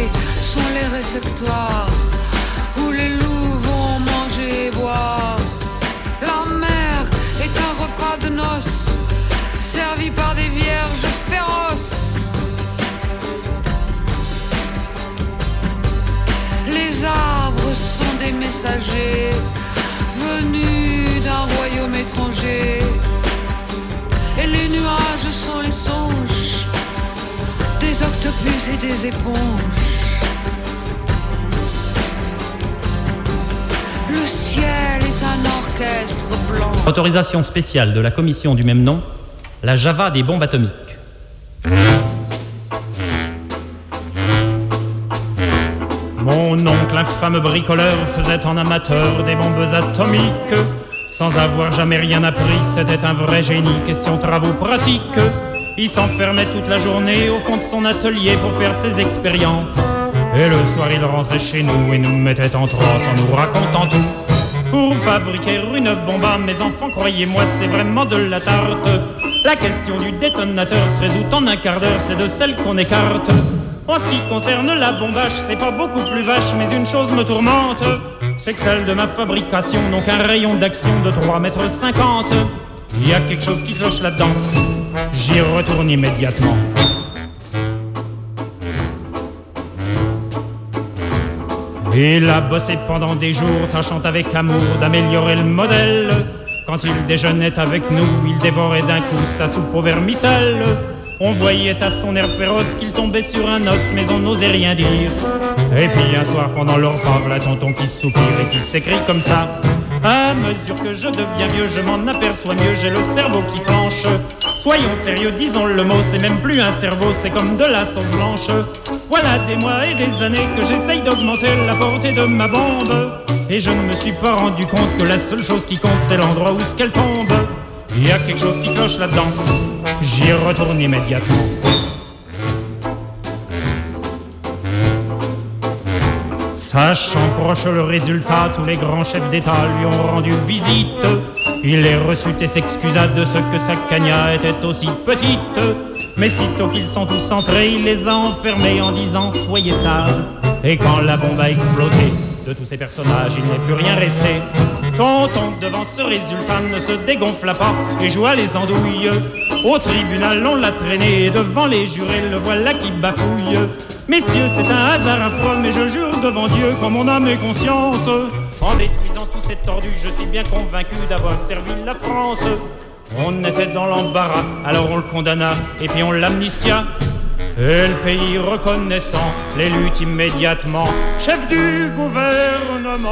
sont les réfectoires où les loups vont manger et boire. La mer est un repas de noces servi par des vierges féroces. Les arbres sont des messagers venus d'un royaume étranger. Et les nuages sont les songes des octopus et des éponges. Le ciel est un orchestre blanc. Autorisation spéciale de la commission du même nom, la Java des bombes atomiques. Mon oncle, infâme bricoleur, faisait en amateur des bombes atomiques. Sans avoir jamais rien appris, c'était un vrai génie, question travaux pratiques. Il s'enfermait toute la journée au fond de son atelier pour faire ses expériences. Et le soir il rentrait chez nous et nous mettait en transe en nous racontant tout. Pour fabriquer une bombe à mes enfants, croyez-moi c'est vraiment de la tarte. La question du détonateur se résout en un quart d'heure, c'est de celle qu'on écarte. En ce qui concerne la bombage, c'est pas beaucoup plus vache, mais une chose me tourmente, c'est que celle de ma fabrication n'ont qu'un rayon d'action de 3,50 mètres. Il y a quelque chose qui cloche là-dedans, j'y retourne immédiatement. Il a bossé pendant des jours, tâchant avec amour d'améliorer le modèle. Quand il déjeunait avec nous, il dévorait d'un coup sa soupe au vermicelle. On voyait à son air féroce qu'il tombait sur un os, mais on n'osait rien dire. Et puis un soir pendant le repas, voilà tonton qui soupire et qui s'écrie comme ça. À mesure que je deviens vieux, je m'en aperçois mieux, j'ai le cerveau qui flanche. Soyons sérieux, disons le mot, c'est même plus un cerveau, c'est comme de la sauce blanche. Voilà des mois et des années que j'essaye d'augmenter la portée de ma bombe. Et je ne me suis pas rendu compte que la seule chose qui compte, c'est l'endroit où ce qu'elle tombe. Il y a quelque chose qui cloche là-dedans, j'y retourne immédiatement. Sachant proche le résultat, tous les grands chefs d'État lui ont rendu visite. Il les reçut et s'excusa de ce que sa cagna était aussi petite. Mais sitôt qu'ils sont tous entrés, il les a enfermés en disant « Soyez sages ». Et quand la bombe a explosé, de tous ces personnages, il n'est plus rien resté. Tonton, devant ce résultat, ne se dégonfla pas et joua les andouilles. Au tribunal, on l'a traîné et devant les jurés, le voilà qui bafouille. Messieurs, c'est un hasard affreux, mais je jure devant Dieu, qu'en mon âme et conscience, en détruisant tous ces tordus, je suis bien convaincu d'avoir servi la France. On était dans l'embarras, alors on le condamna et puis on l'amnistia. Et le pays reconnaissant l'élut immédiatement chef du gouvernement.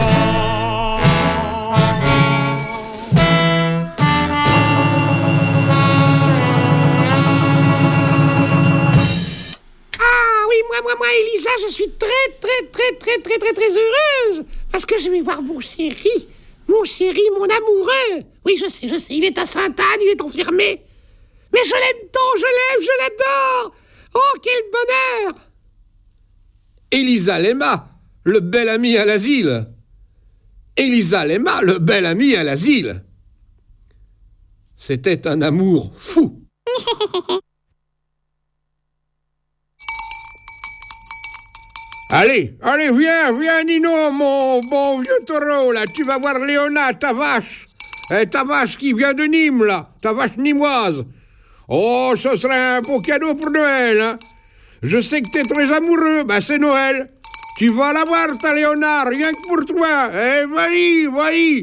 Moi, Elisa, je suis très heureuse parce que je vais voir mon chéri, mon amoureux. Oui, je sais, il est à Sainte-Anne, il est enfermé. Mais je l'aime tant, je l'adore. Oh, quel bonheur! Elisa l'aima, le bel ami à l'asile. Elisa l'aima, le bel ami à l'asile. C'était un amour fou. Allez, viens, Nino, mon bon vieux taureau, là, tu vas voir Léona, ta vache. Ta vache qui vient de Nîmes, là, ta vache nîmoise. Oh, ce serait un beau cadeau pour Noël, hein. Je sais que t'es très amoureux, c'est Noël. Tu vas la voir, ta Léona, rien que pour toi. Eh, voyez.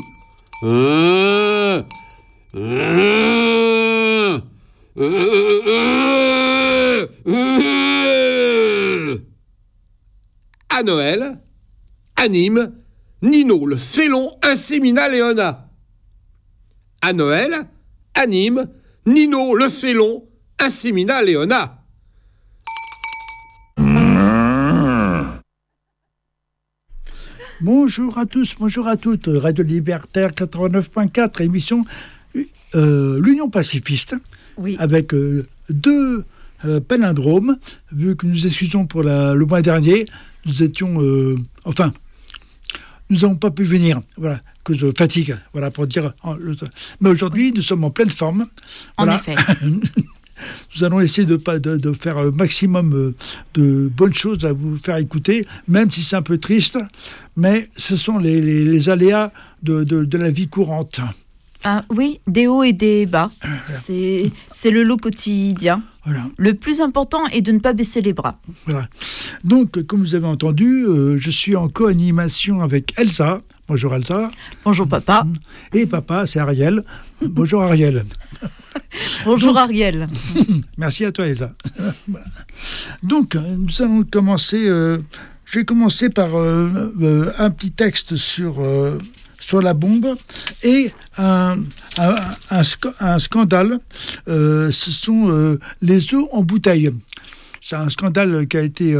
À Noël, à Nîmes, Nino le félon insémina Léona. À Noël, à Nîmes, Nino le félon insémina Léona. Bonjour à tous, bonjour à toutes. Radio Libertaire 89.4, émission l'Union pacifiste, oui. Avec deux palindromes, vu que nous excusons pour le mois dernier, nous étions... nous n'avons pas pu venir, voilà, à cause de fatigue, voilà, pour dire... Mais aujourd'hui, nous sommes en pleine forme. En voilà. effet. Nous allons essayer de faire le maximum de bonnes choses à vous faire écouter, même si c'est un peu triste, mais ce sont les aléas de la vie courante. Ah, oui, des hauts et des bas. C'est le lot quotidien. Voilà. Le plus important est de ne pas baisser les bras. Voilà. Donc, comme vous avez entendu, je suis en co-animation avec Elsa. Bonjour Elsa. Bonjour papa. Et papa, c'est Ariel. Bonjour Ariel. Bonjour Ariel. Merci à toi Elsa. Voilà. Donc, nous allons commencer. Je vais commencer par un petit texte sur la bombe et un scandale. Ce sont les œufs en bouteille. C'est un scandale qui a été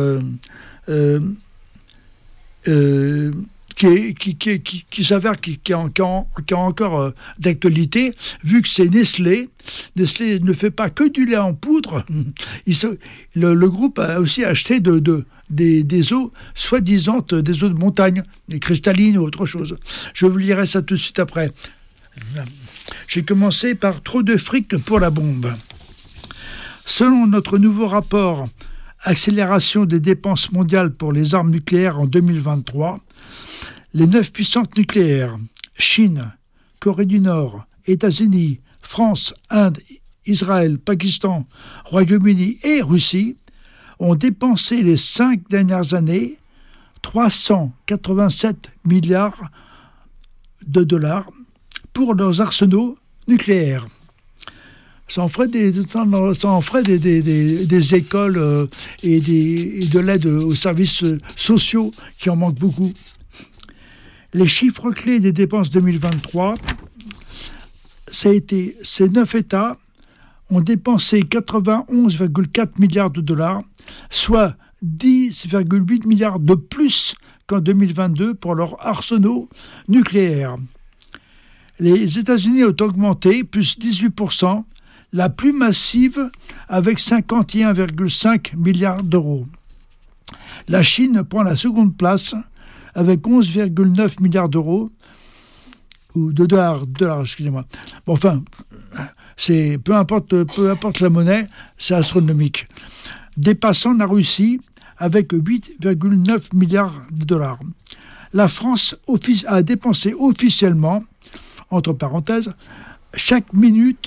qui s'avère qui est encore d'actualité, vu que c'est Nestlé. Nestlé ne fait pas que du lait en poudre. Le groupe a aussi acheté des eaux soi-disant des eaux de montagne, des cristallines ou autre chose. Je vous lirai ça tout de suite après. J'ai commencé par trop de fric pour la bombe. Selon notre nouveau rapport Accélération des dépenses mondiales pour les armes nucléaires en 2023, les 9 puissances nucléaires, Chine, Corée du Nord, États-Unis, France, Inde, Israël, Pakistan, Royaume-Uni et Russie, ont dépensé les 5 dernières années 387 milliards de dollars pour leurs arsenaux nucléaires. Ça en ferait des écoles et de l'aide aux services sociaux qui en manquent beaucoup. Les chiffres clés des dépenses 2023, ces 9 États ont dépensé 91,4 milliards de dollars, soit 10,8 milliards de plus qu'en 2022 pour leurs arsenaux nucléaires. Les États-Unis ont augmenté, plus 18%, la plus massive avec 51,5 milliards d'euros. La Chine prend la seconde place avec 11,9 milliards d'euros, ou de dollars, excusez-moi. Bon, enfin, peu importe la monnaie, c'est astronomique. Dépassant la Russie avec 8,9 milliards de dollars. La France a dépensé officiellement, entre parenthèses, chaque minute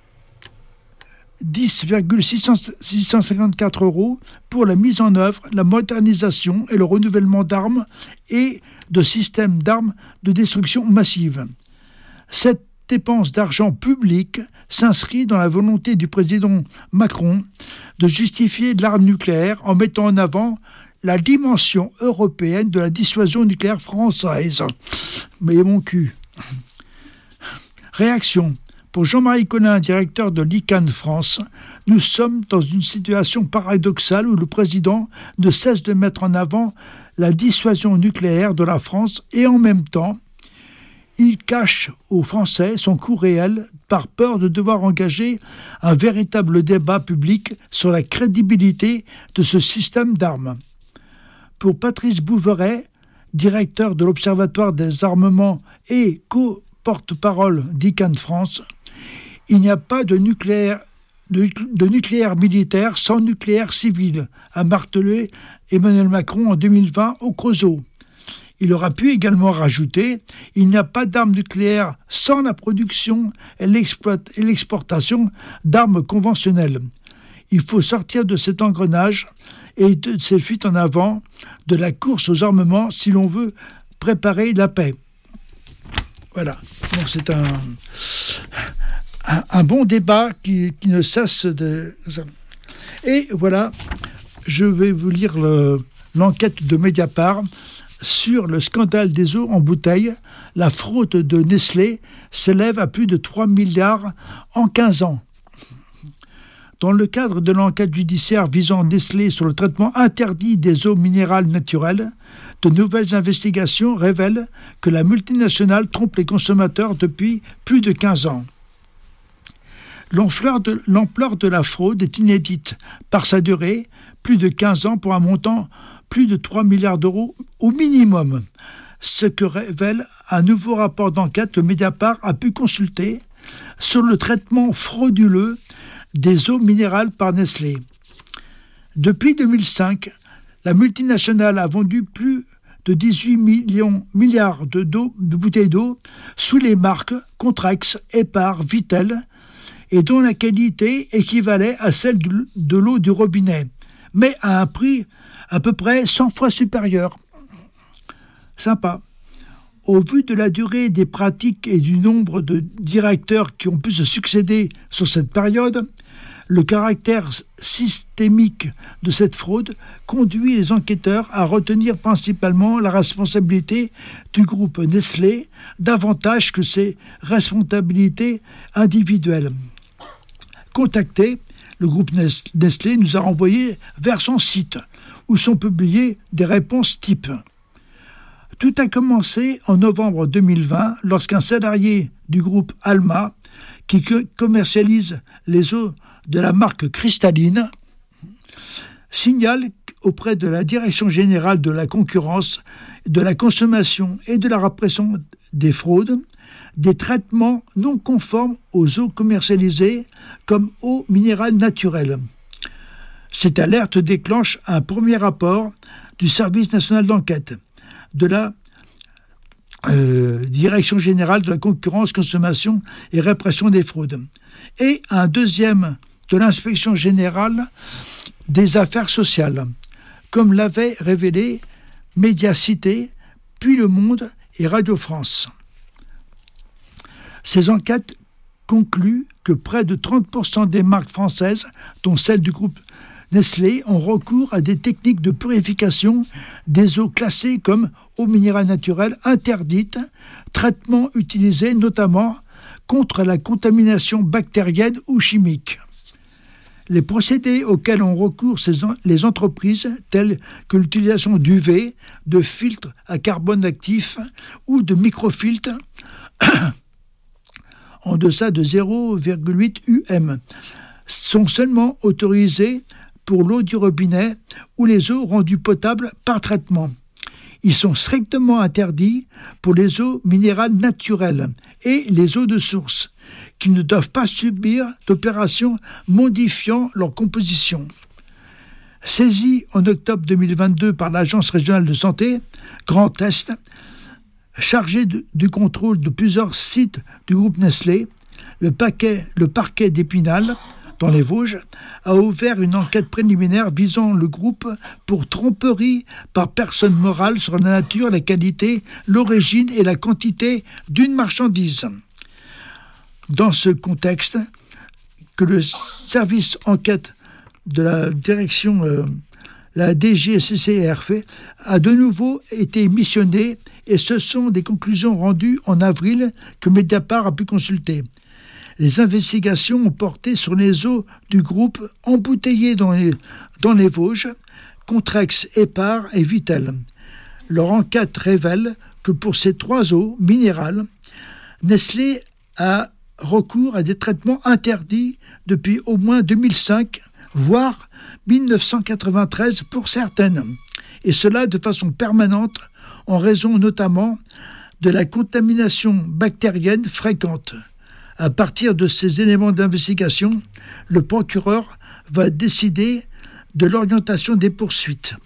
10,654 € pour la mise en œuvre, la modernisation et le renouvellement d'armes et de systèmes d'armes de destruction massive. Cette dépense d'argent public s'inscrit dans la volonté du président Macron de justifier l'arme nucléaire en mettant en avant la dimension européenne de la dissuasion nucléaire française. Mais mon cul. Réaction. Pour Jean-Marie Collin, directeur de l'ICANN France, nous sommes dans une situation paradoxale où le président ne cesse de mettre en avant la dissuasion nucléaire de la France et en même temps, il cache aux Français son coût réel par peur de devoir engager un véritable débat public sur la crédibilité de ce système d'armes. Pour Patrice Bouveret, directeur de l'Observatoire des armements et co-porte-parole d'ICANN France, il n'y a pas de nucléaire militaire sans nucléaire civil, a martelé Emmanuel Macron en 2020 au Creusot. Il aura pu également rajouter « Il n'y a pas d'armes nucléaires sans la production et l'exportation d'armes conventionnelles. Il faut sortir de cet engrenage et de ces fuites en avant de la course aux armements si l'on veut préparer la paix. » Voilà, donc c'est un bon débat qui ne cesse de... Et voilà, je vais vous lire l'enquête de Mediapart sur le scandale des eaux en bouteille. La fraude de Nestlé s'élève à plus de 3 milliards en 15 ans. Dans le cadre de l'enquête judiciaire visant Nestlé sur le traitement interdit des eaux minérales naturelles, de nouvelles investigations révèlent que la multinationale trompe les consommateurs depuis plus de 15 ans. L'ampleur de la fraude est inédite par sa durée, plus de 15 ans pour un montant plus de 3 milliards d'euros au minimum. Ce que révèle un nouveau rapport d'enquête que Mediapart a pu consulter sur le traitement frauduleux des eaux minérales par Nestlé. Depuis 2005, la multinationale a vendu plus de 18 milliards de bouteilles d'eau sous les marques Contrex, Épar, Vittel, et dont la qualité équivalait à celle de l'eau du robinet, mais à un prix à peu près 100 fois supérieur. Sympa. Au vu de la durée des pratiques et du nombre de directeurs qui ont pu se succéder sur cette période, le caractère systémique de cette fraude conduit les enquêteurs à retenir principalement la responsabilité du groupe Nestlé davantage que ses responsabilités individuelles. Contacté, le groupe Nestlé nous a renvoyé vers son site où sont publiées des réponses types. Tout a commencé en novembre 2020 lorsqu'un salarié du groupe Alma, qui commercialise les eaux de la marque Cristalline, signale auprès de la Direction générale de la concurrence, de la consommation et de la répression des fraudes des traitements non conformes aux eaux commercialisées comme eau minérale naturelle. Cette alerte déclenche un premier rapport du Service national d'enquête, de la Direction générale de la concurrence, consommation et répression des fraudes, et un deuxième de l'Inspection générale des affaires sociales, comme l'avaient révélé Médiacité, puis Le Monde et Radio France. Ces enquêtes concluent que près de 30% des marques françaises, dont celle du groupe Nestlé, ont recours à des techniques de purification des eaux classées comme eau minérale naturelle interdite, traitements utilisés notamment contre la contamination bactérienne ou chimique. Les procédés auxquels ont recours les entreprises, tels que l'utilisation d'UV, de filtres à carbone actif ou de microfiltres en deçà de 0,8 UM, sont seulement autorisés pour l'eau du robinet ou les eaux rendues potables par traitement. Ils sont strictement interdits pour les eaux minérales naturelles et les eaux de source, qui ne doivent pas subir d'opérations modifiant leur composition. Saisi en octobre 2022 par l'Agence régionale de santé, Grand Est, chargé du contrôle de plusieurs sites du groupe Nestlé, le parquet d'Épinal, dans les Vosges, a ouvert une enquête préliminaire visant le groupe pour tromperie par personne morale sur la nature, la qualité, l'origine et la quantité d'une marchandise. Dans ce contexte, que le service enquête de la direction, la DGCCRF, a de nouveau été missionné, et ce sont des conclusions rendues en avril que Mediapart a pu consulter. Les investigations ont porté sur les eaux du groupe embouteillées dans les Vosges, Contrex, Épar et Vittel. Leur enquête révèle que pour ces trois eaux minérales, Nestlé a recours à des traitements interdits depuis au moins 2005, voire 1993 pour certaines, et cela de façon permanente en raison notamment de la contamination bactérienne fréquente. À partir de ces éléments d'investigation, le procureur va décider de l'orientation des poursuites.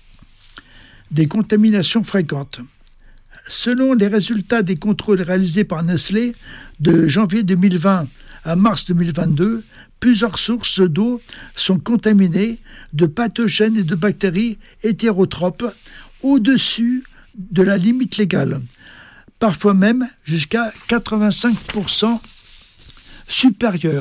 Des contaminations fréquentes. Selon les résultats des contrôles réalisés par Nestlé de janvier 2020 à mars 2022, plusieurs sources d'eau sont contaminées de pathogènes et de bactéries hétérotropes au-dessus de la limite légale, parfois même jusqu'à 85% supérieur.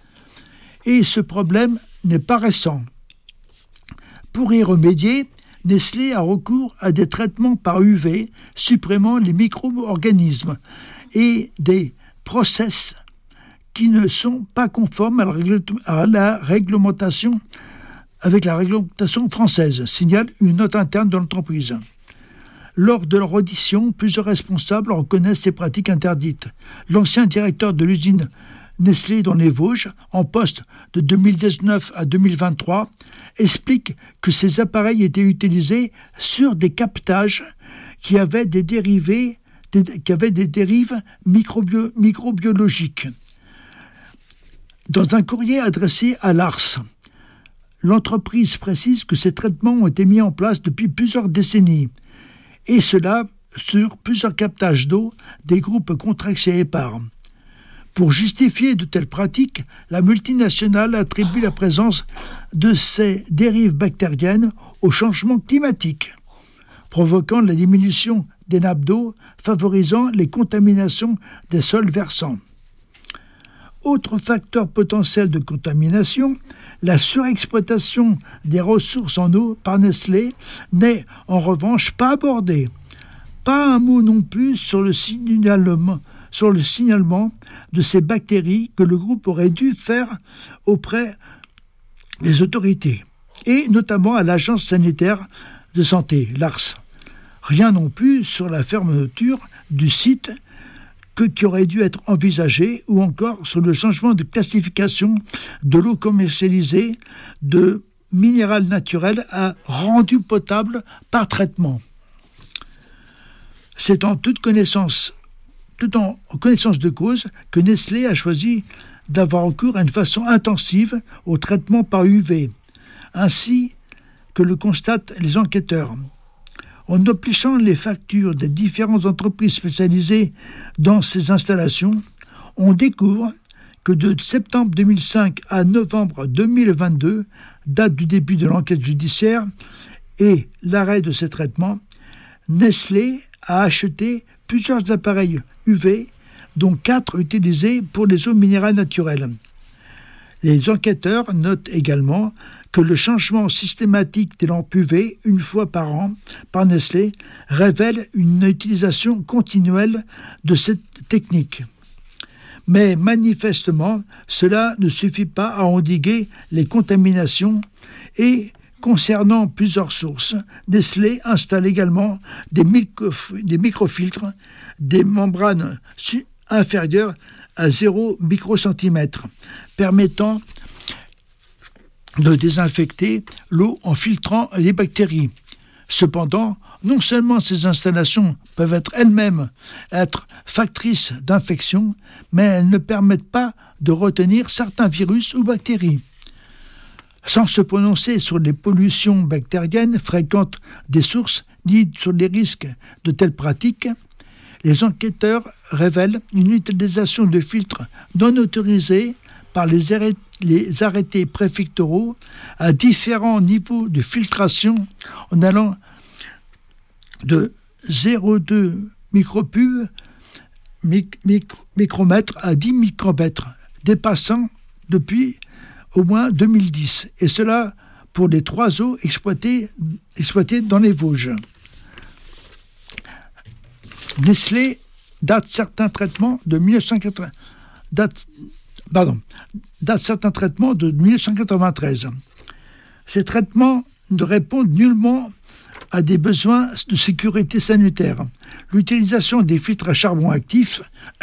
Et ce problème n'est pas récent. Pour y remédier, Nestlé a recours à des traitements par UV supprimant les micro-organismes et des process qui ne sont pas conformes à la réglementation avec la réglementation française, signale une note interne de l'entreprise. Lors de leur audition, plusieurs responsables reconnaissent ces pratiques interdites. L'ancien directeur de l'usine Nestlé dans les Vosges, en poste de 2019 à 2023, explique que ces appareils étaient utilisés sur des captages qui avaient des dérives microbiologiques. Dans un courrier adressé à l'ARS, l'entreprise précise que ces traitements ont été mis en place depuis plusieurs décennies, et cela sur plusieurs captages d'eau des groupes Contrex et Épar. Pour justifier de telles pratiques, la multinationale attribue la présence de ces dérives bactériennes au changement climatique, provoquant la diminution des nappes d'eau, favorisant les contaminations des sols versants. Autre facteur potentiel de contamination, la surexploitation des ressources en eau par Nestlé n'est en revanche pas abordée. Pas un mot non plus sur le signalement de ces bactéries que le groupe aurait dû faire auprès des autorités, et notamment à l'Agence sanitaire de santé, l'ARS. Rien non plus sur la fermeture du site qui aurait dû être envisagé, ou encore sur le changement de classification de l'eau commercialisée de minéral naturel à rendu potable par traitement. C'est en connaissance de cause que Nestlé a choisi d'avoir recours à une façon intensive au traitement par UV, ainsi que le constatent les enquêteurs. En obligeant les factures des différentes entreprises spécialisées dans ces installations, on découvre que de septembre 2005 à novembre 2022, date du début de l'enquête judiciaire et l'arrêt de ces traitements, Nestlé a acheté plusieurs appareils UV, dont 4 utilisés pour les eaux minérales naturelles. Les enquêteurs notent également que le changement systématique des lampes UV, une fois par an, par Nestlé, révèle une utilisation continuelle de cette technique. Mais manifestement, cela ne suffit pas à endiguer les contaminations et, concernant plusieurs sources, Nestlé installe également des microfiltres, des membranes inférieures à 0 microcentimètre, permettant de désinfecter l'eau en filtrant les bactéries. Cependant, non seulement ces installations peuvent elles-mêmes être factrices d'infection, mais elles ne permettent pas de retenir certains virus ou bactéries. Sans se prononcer sur les pollutions bactériennes fréquentes des sources ni sur les risques de telles pratiques, les enquêteurs révèlent une utilisation de filtres non autorisés par les arrêtés préfectoraux à différents niveaux de filtration en allant de 0,2 micromètres à 10 micromètres, dépassant depuis au moins 2010, et cela pour les 3 eaux exploitées dans les Vosges. Nestlé date certains traitements de 1993. Ces traitements ne répondent nullement à des besoins de sécurité sanitaire. L'utilisation des filtres à charbon actif,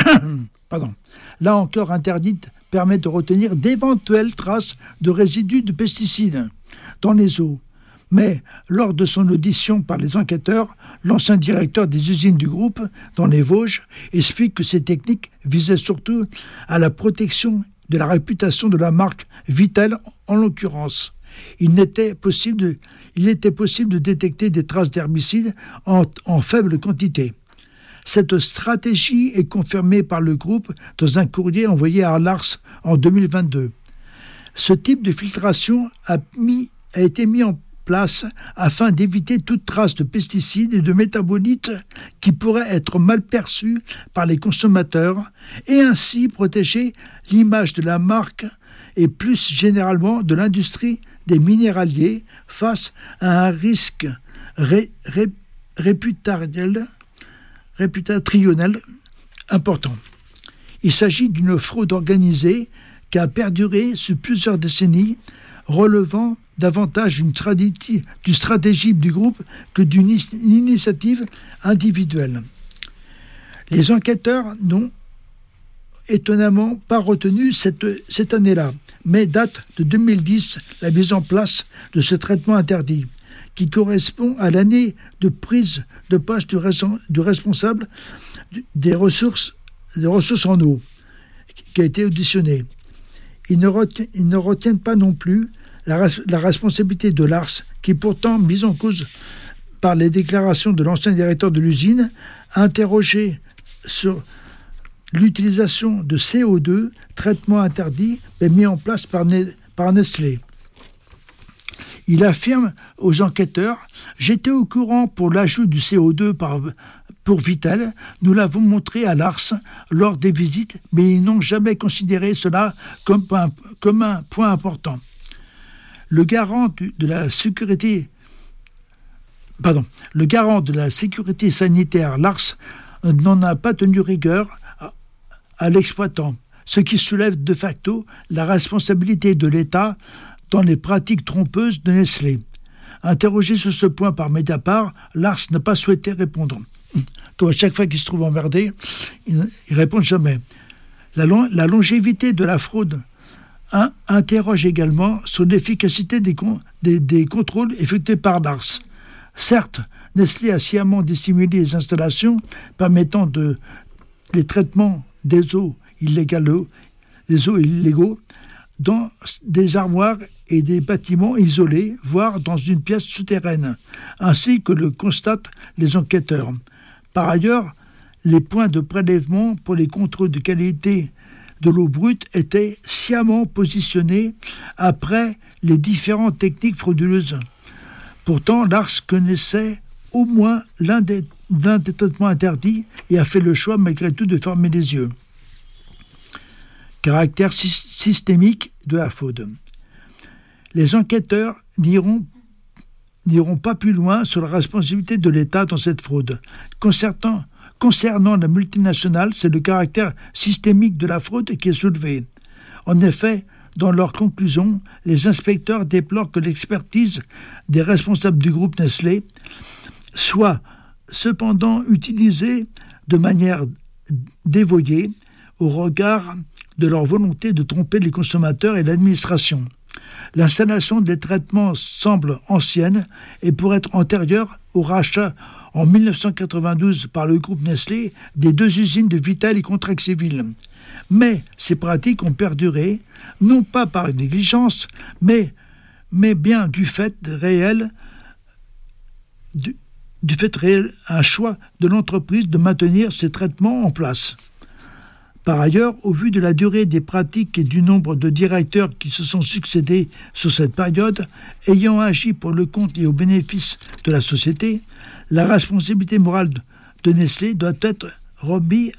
là encore interdite, permet de retenir d'éventuelles traces de résidus de pesticides dans les eaux. Mais lors de son audition par les enquêteurs, l'ancien directeur des usines du groupe dans les Vosges explique que ces techniques visaient surtout à la protection de la réputation de la marque Vittel en l'occurrence. Il était possible de détecter des traces d'herbicides en faible quantité. Cette stratégie est confirmée par le groupe dans un courrier envoyé à l'ARS en 2022. Ce type de filtration a été mis en place afin d'éviter toute trace de pesticides et de métabolites qui pourraient être mal perçus par les consommateurs et ainsi protéger l'image de la marque et plus généralement de l'industrie des minéraliers face à un risque réputatrionnel important. Il s'agit d'une fraude organisée qui a perduré sur plusieurs décennies, relevant davantage d'une stratégie du groupe que d'une initiative individuelle. Les enquêteurs n'ont étonnamment pas retenu cette année-là, mais date de 2010 la mise en place de ce traitement interdit, qui correspond à l'année de prise de poste du responsable des ressources en eau, qui a été auditionné. Ils ne retiennent pas non plus la responsabilité de Lars, qui pourtant, mise en cause par les déclarations de l'ancien directeur de l'usine, a interrogé sur l'utilisation de CO2, traitement interdit, mais mis en place par Nestlé. Il affirme aux enquêteurs « J'étais au courant pour l'ajout du CO2 pour Vittel. Nous l'avons montré à Lars lors des visites, mais ils n'ont jamais considéré cela comme un point important. » Le garant de la sécurité sanitaire, Lars, n'en a pas tenu rigueur à l'exploitant, ce qui soulève de facto la responsabilité de l'État dans les pratiques trompeuses de Nestlé. Interrogé sur ce point par Mediapart, Lars n'a pas souhaité répondre. Comme à chaque fois qu'il se trouve emmerdé, il ne répond jamais. La longévité de la fraude interroge également sur l'efficacité des contrôles effectués par Lars. Certes, Nestlé a sciemment dissimulé les installations permettant les traitements des eaux illégaux dans des armoires et des bâtiments isolés, voire dans une pièce souterraine, ainsi que le constatent les enquêteurs. Par ailleurs, les points de prélèvement pour les contrôles de qualité de l'eau brute étaient sciemment positionnés après les différentes techniques frauduleuses. Pourtant, Lars connaissait au moins l'un des traitements interdits et a fait le choix malgré tout de fermer les yeux. Caractère systémique de la fraude. Les enquêteurs n'iront pas plus loin sur la responsabilité de l'État dans cette fraude. Concernant la multinationale, c'est le caractère systémique de la fraude qui est soulevé. En effet, dans leurs conclusions, les inspecteurs déplorent que l'expertise des responsables du groupe Nestlé soit cependant utilisée de manière dévoyée au regard de leur volonté de tromper les consommateurs et l'administration. L'installation des traitements semble ancienne et pourrait être antérieure au rachat en 1992 par le groupe Nestlé des 2 usines de Vittel et Contrexéville. Mais ces pratiques ont perduré, non pas par négligence, mais bien du fait réel, un choix de l'entreprise de maintenir ces traitements en place. Par ailleurs, au vu de la durée des pratiques et du nombre de directeurs qui se sont succédés sur cette période, ayant agi pour le compte et au bénéfice de la société, la responsabilité morale de Nestlé doit être retenue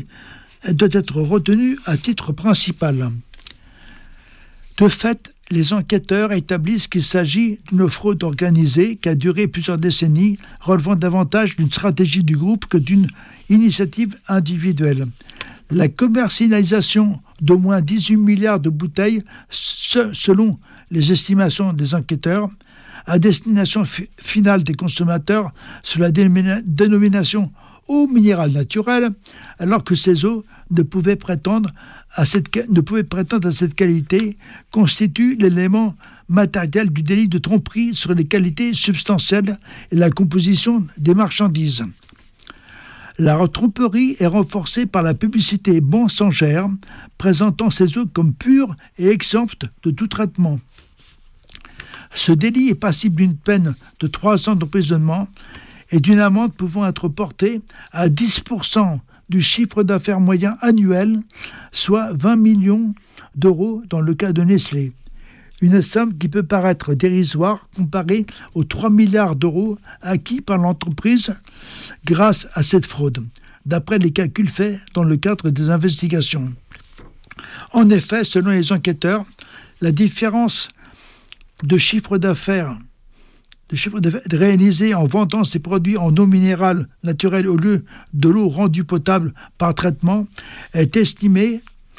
à titre principal. De fait, les enquêteurs établissent qu'il s'agit d'une fraude organisée qui a duré plusieurs décennies, relevant davantage d'une stratégie du groupe que d'une initiative individuelle. La commercialisation d'au moins 18 milliards de bouteilles, selon les estimations des enquêteurs, à destination finale des consommateurs sous la dénomination eau minérale naturelle, alors que ces eaux ne pouvaient prétendre à cette qualité, constitue l'élément matériel du délit de tromperie sur les qualités substantielles et la composition des marchandises. La tromperie est renforcée par la publicité mensongère, présentant ces eaux comme pures et exemptes de tout traitement. Ce délit est passible d'une peine de 3 ans d'emprisonnement et d'une amende pouvant être portée à 10% du chiffre d'affaires moyen annuel, soit 20 millions d'euros dans le cas de Nestlé. Une somme qui peut paraître dérisoire comparée aux 3 milliards d'euros acquis par l'entreprise grâce à cette fraude, d'après les calculs faits dans le cadre des investigations. En effet, selon les enquêteurs, la différence de chiffre d'affaires réalisé en vendant ces produits en eau minérale naturelle au lieu de l'eau rendue potable par traitement est estimée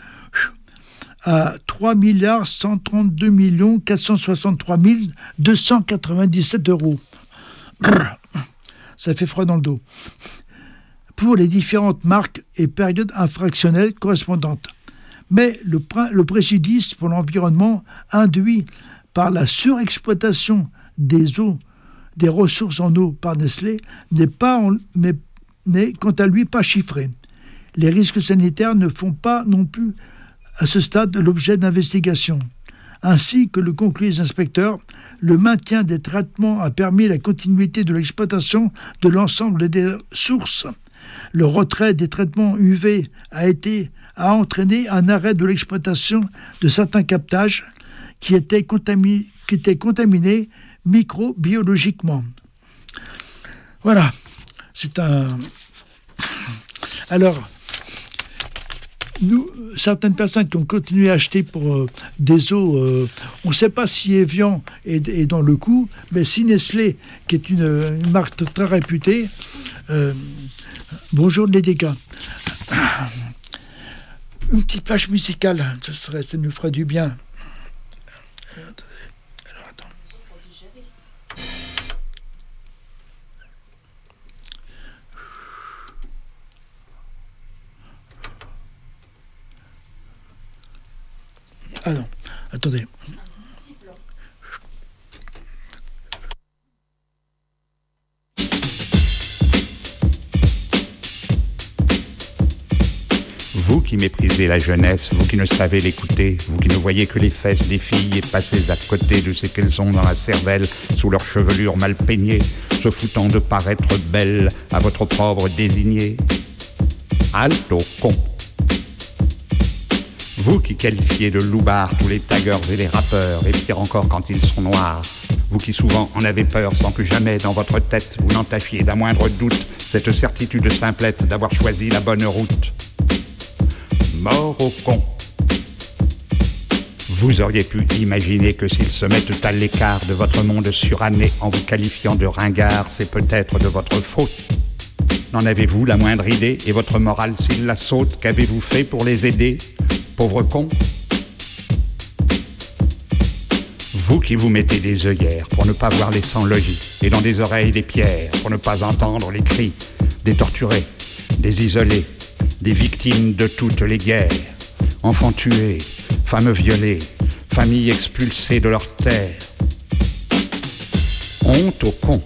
à 3 132 463 297 euros. Ça fait froid dans le dos. Pour les différentes marques et périodes infractionnelles correspondantes. Mais le préjudice pour l'environnement induit par la surexploitation des ressources en eau par Nestlé n'est quant à lui pas chiffré. Les risques sanitaires ne font pas non plus à ce stade l'objet d'investigation. Ainsi que le concluent les inspecteurs, le maintien des traitements a permis la continuité de l'exploitation de l'ensemble des sources. Le retrait des traitements UV a entraîné un arrêt de l'exploitation de certains captages qui étaient contaminés microbiologiquement. Voilà, c'est un... Alors, certaines personnes qui ont continué à acheter pour des eaux, on ne sait pas si Evian est dans le coup, mais si Nestlé, qui est une marque très réputée, bonjour les dégâts. Une petite plage musicale, ça nous ferait du bien. Alors, attends. Ah non, attendez. Vous qui méprisez la jeunesse, vous qui ne savez l'écouter, vous qui ne voyez que les fesses des filles et passez à côté de ce qu'elles ont dans la cervelle, sous leur chevelure mal peignée, se foutant de paraître belles à votre opprobre désigné. Alto con. Vous qui qualifiez de loupards tous les taggers et les rappeurs, et pire encore quand ils sont noirs. Vous qui souvent en avez peur sans que jamais dans votre tête vous n'entachiez d'un moindre doute cette certitude simplette d'avoir choisi la bonne route. Mort au con. Vous auriez pu imaginer que s'ils se mettent à l'écart de votre monde suranné en vous qualifiant de ringard, c'est peut-être de votre faute. N'en avez-vous la moindre idée, et votre morale s'il la saute, qu'avez-vous fait pour les aider, pauvre con? Vous qui vous mettez des œillères pour ne pas voir les sans-logis, et dans des oreilles des pierres pour ne pas entendre les cris des torturés, des isolés, des victimes de toutes les guerres, enfants tués, femmes violées, familles expulsées de leur terre. Honte aux cons.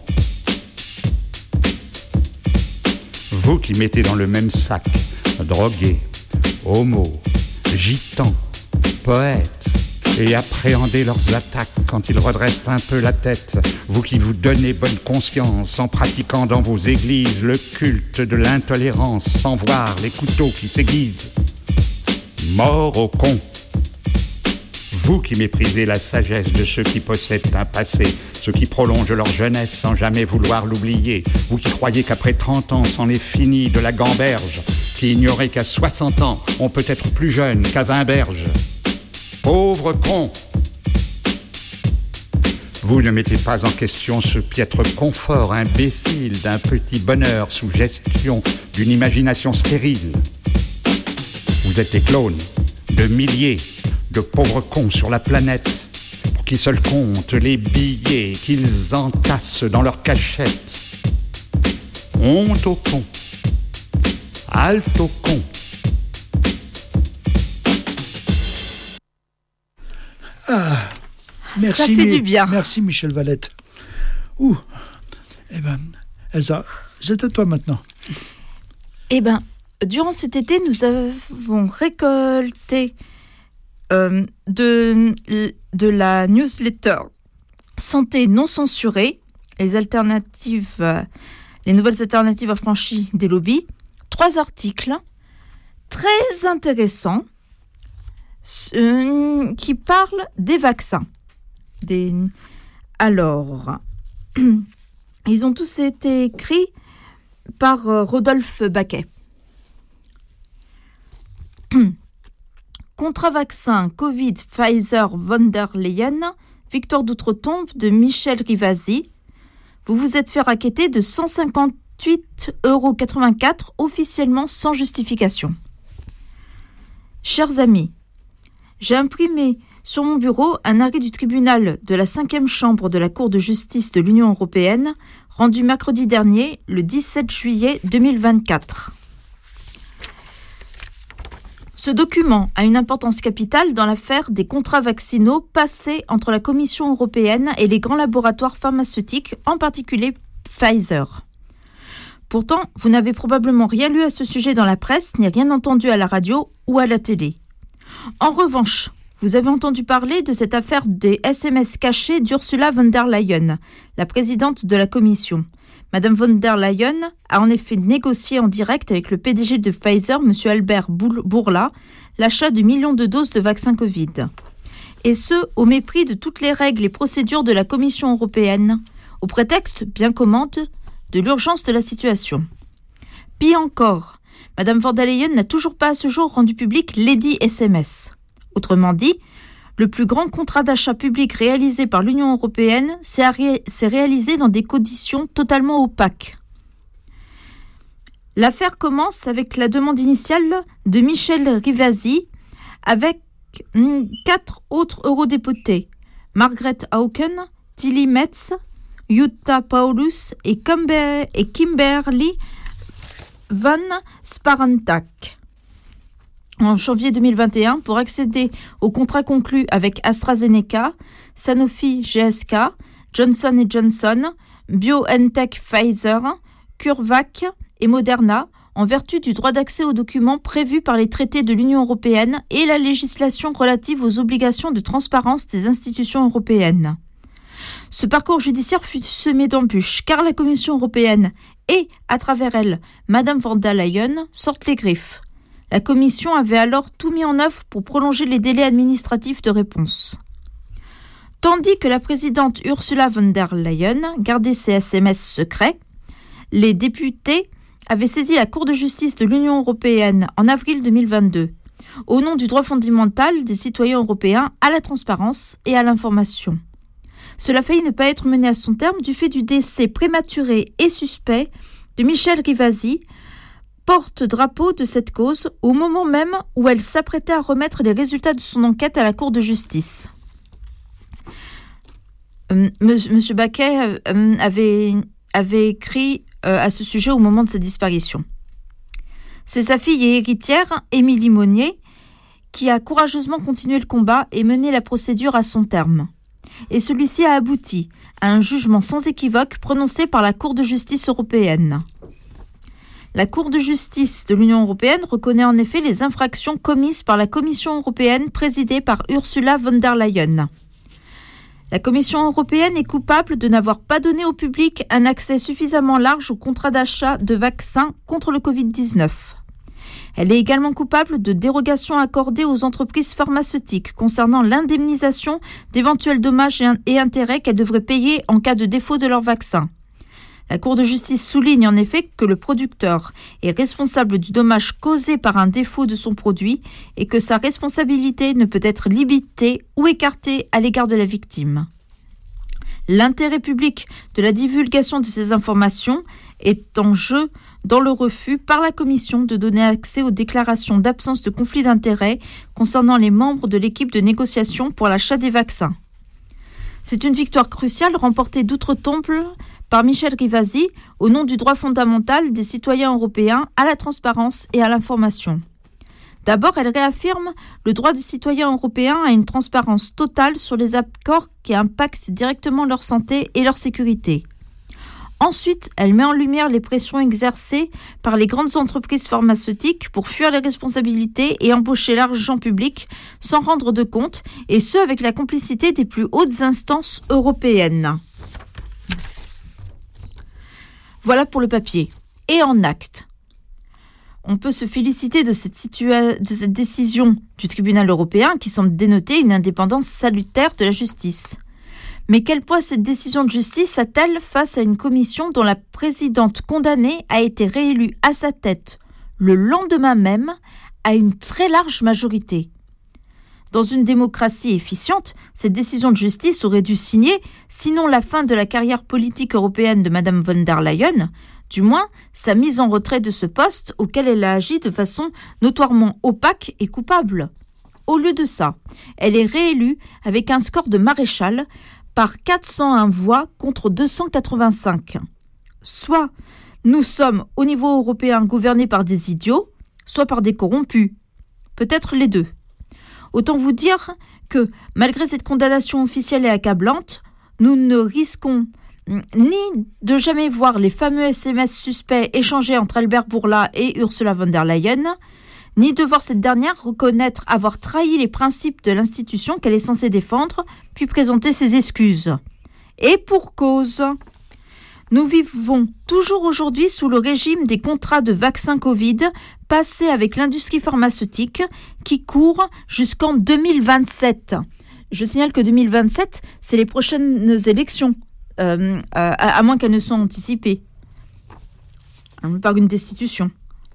Vous qui mettez dans le même sac drogués, homos, gitans, poètes, et appréhendez leurs attaques quand ils redressent un peu la tête, vous qui vous donnez bonne conscience en pratiquant dans vos églises le culte de l'intolérance sans voir les couteaux qui s'aiguisent. Mort aux cons. Vous qui méprisez la sagesse de ceux qui possèdent un passé, ceux qui prolongent leur jeunesse sans jamais vouloir l'oublier, vous qui croyez qu'après 30 ans c'en est fini de la gamberge, qui ignorez qu'à 60 ans on peut être plus jeune qu'à 20 berges. Pauvre con. Vous ne mettez pas en question ce piètre confort imbécile d'un petit bonheur sous gestion d'une imagination stérile. Vous êtes les clones de milliers de pauvres cons sur la planète pour qui seuls comptent les billets qu'ils entassent dans leurs cachettes. Honte aux cons. Halte aux cons. Ah, merci, ça fait du bien. Merci Michel Valette. Ouh, eh ben, Elsa, c'est à toi maintenant. Eh ben, durant cet été, nous avons récolté de la newsletter Santé non censurée, les nouvelles alternatives affranchies des lobbies, 3 articles très intéressants qui parlent des vaccins. Alors, ils ont tous été écrits par Rodolphe Baquet. Contre-vaccin Covid Pfizer von der Leyen, victoire d'outre-tombe de Michel Rivasi. Vous vous êtes fait racketter de 158,84 € officiellement sans justification. Chers amis, j'ai imprimé sur mon bureau un arrêt du tribunal de la 5e chambre de la Cour de justice de l'Union européenne, rendu mercredi dernier, le 17 juillet 2024. Ce document a une importance capitale dans l'affaire des contrats vaccinaux passés entre la Commission européenne et les grands laboratoires pharmaceutiques, en particulier Pfizer. Pourtant, vous n'avez probablement rien lu à ce sujet dans la presse, ni rien entendu à la radio ou à la télé. En revanche, vous avez entendu parler de cette affaire des SMS cachés d'Ursula von der Leyen, la présidente de la Commission. Madame von der Leyen a en effet négocié en direct avec le PDG de Pfizer, M. Albert Bourla, l'achat de millions de doses de vaccins Covid. Et ce, au mépris de toutes les règles et procédures de la Commission européenne, au prétexte, bien commande, de l'urgence de la situation. Pire encore, Madame von der Leyen n'a toujours pas à ce jour rendu public l'édit SMS. Autrement dit, le plus grand contrat d'achat public réalisé par l'Union européenne s'est réalisé dans des conditions totalement opaques. L'affaire commence avec la demande initiale de Michel Rivasi avec 4 autres eurodéputés, Margaret Auken, Tilly Metz, Jutta Paulus et Kimberly van Sparentak. En janvier 2021, pour accéder au contrat conclu avec AstraZeneca, Sanofi GSK, Johnson & Johnson, BioNTech Pfizer, CureVac et Moderna, en vertu du droit d'accès aux documents prévus par les traités de l'Union européenne et la législation relative aux obligations de transparence des institutions européennes. Ce parcours judiciaire fut semé d'embûches, car la Commission européenne et, à travers elle, Madame von der Leyen sortent les griffes. La Commission avait alors tout mis en œuvre pour prolonger les délais administratifs de réponse. Tandis que la présidente Ursula von der Leyen gardait ses SMS secrets, les députés avaient saisi la Cour de justice de l'Union européenne en avril 2022, au nom du droit fondamental des citoyens européens à la transparence et à l'information. Cela faillit ne pas être mené à son terme du fait du décès prématuré et suspect de Michel Rivasi, porte-drapeau de cette cause, au moment même où elle s'apprêtait à remettre les résultats de son enquête à la Cour de justice. Monsieur Baquet avait écrit à ce sujet au moment de sa disparition. C'est sa fille et héritière, Émilie Monnier, qui a courageusement continué le combat et mené la procédure à son terme. Et celui-ci a abouti à un jugement sans équivoque prononcé par la Cour de justice européenne. La Cour de justice de l'Union européenne reconnaît en effet les infractions commises par la Commission européenne présidée par Ursula von der Leyen. La Commission européenne est coupable de n'avoir pas donné au public un accès suffisamment large au contrat d'achat de vaccins contre le Covid-19. Elle est également coupable de dérogations accordées aux entreprises pharmaceutiques concernant l'indemnisation d'éventuels dommages et intérêts qu'elles devraient payer en cas de défaut de leur vaccin. La Cour de justice souligne en effet que le producteur est responsable du dommage causé par un défaut de son produit et que sa responsabilité ne peut être limitée ou écartée à l'égard de la victime. L'intérêt public de la divulgation de ces informations est en jeu dans le refus par la Commission de donner accès aux déclarations d'absence de conflit d'intérêts concernant les membres de l'équipe de négociation pour l'achat des vaccins. C'est une victoire cruciale remportée d'outre-tombe par Michel Rivasi au nom du droit fondamental des citoyens européens à la transparence et à l'information. D'abord, elle réaffirme le droit des citoyens européens à une transparence totale sur les accords qui impactent directement leur santé et leur sécurité. Ensuite, elle met en lumière les pressions exercées par les grandes entreprises pharmaceutiques pour fuir les responsabilités et embaucher l'argent public sans rendre de compte, et ce avec la complicité des plus hautes instances européennes. Voilà pour le papier. Et en acte, on peut se féliciter de cette décision du tribunal européen qui semble dénoter une indépendance salutaire de la justice. Mais quel poids cette décision de justice a-t-elle face à une commission dont la présidente condamnée a été réélue à sa tête le lendemain même à une très large majorité ? Dans une démocratie efficiente, cette décision de justice aurait dû signer, sinon la fin de la carrière politique européenne de Madame von der Leyen, du moins sa mise en retrait de ce poste auquel elle a agi de façon notoirement opaque et coupable. Au lieu de ça, elle est réélue avec un score de maréchal par 401 voix contre 285. Soit nous sommes au niveau européen gouvernés par des idiots, soit par des corrompus. Peut-être les deux. Autant vous dire que, malgré cette condamnation officielle et accablante, nous ne risquons ni de jamais voir les fameux SMS suspects échangés entre Albert Bourla et Ursula von der Leyen, ni de voir cette dernière reconnaître avoir trahi les principes de l'institution qu'elle est censée défendre, puis présenter ses excuses. Et pour cause. Nous vivons toujours aujourd'hui sous le régime des contrats de vaccins Covid passés avec l'industrie pharmaceutique qui court jusqu'en 2027. Je signale que 2027, c'est les prochaines élections, à moins qu'elles ne soient anticipées par une destitution.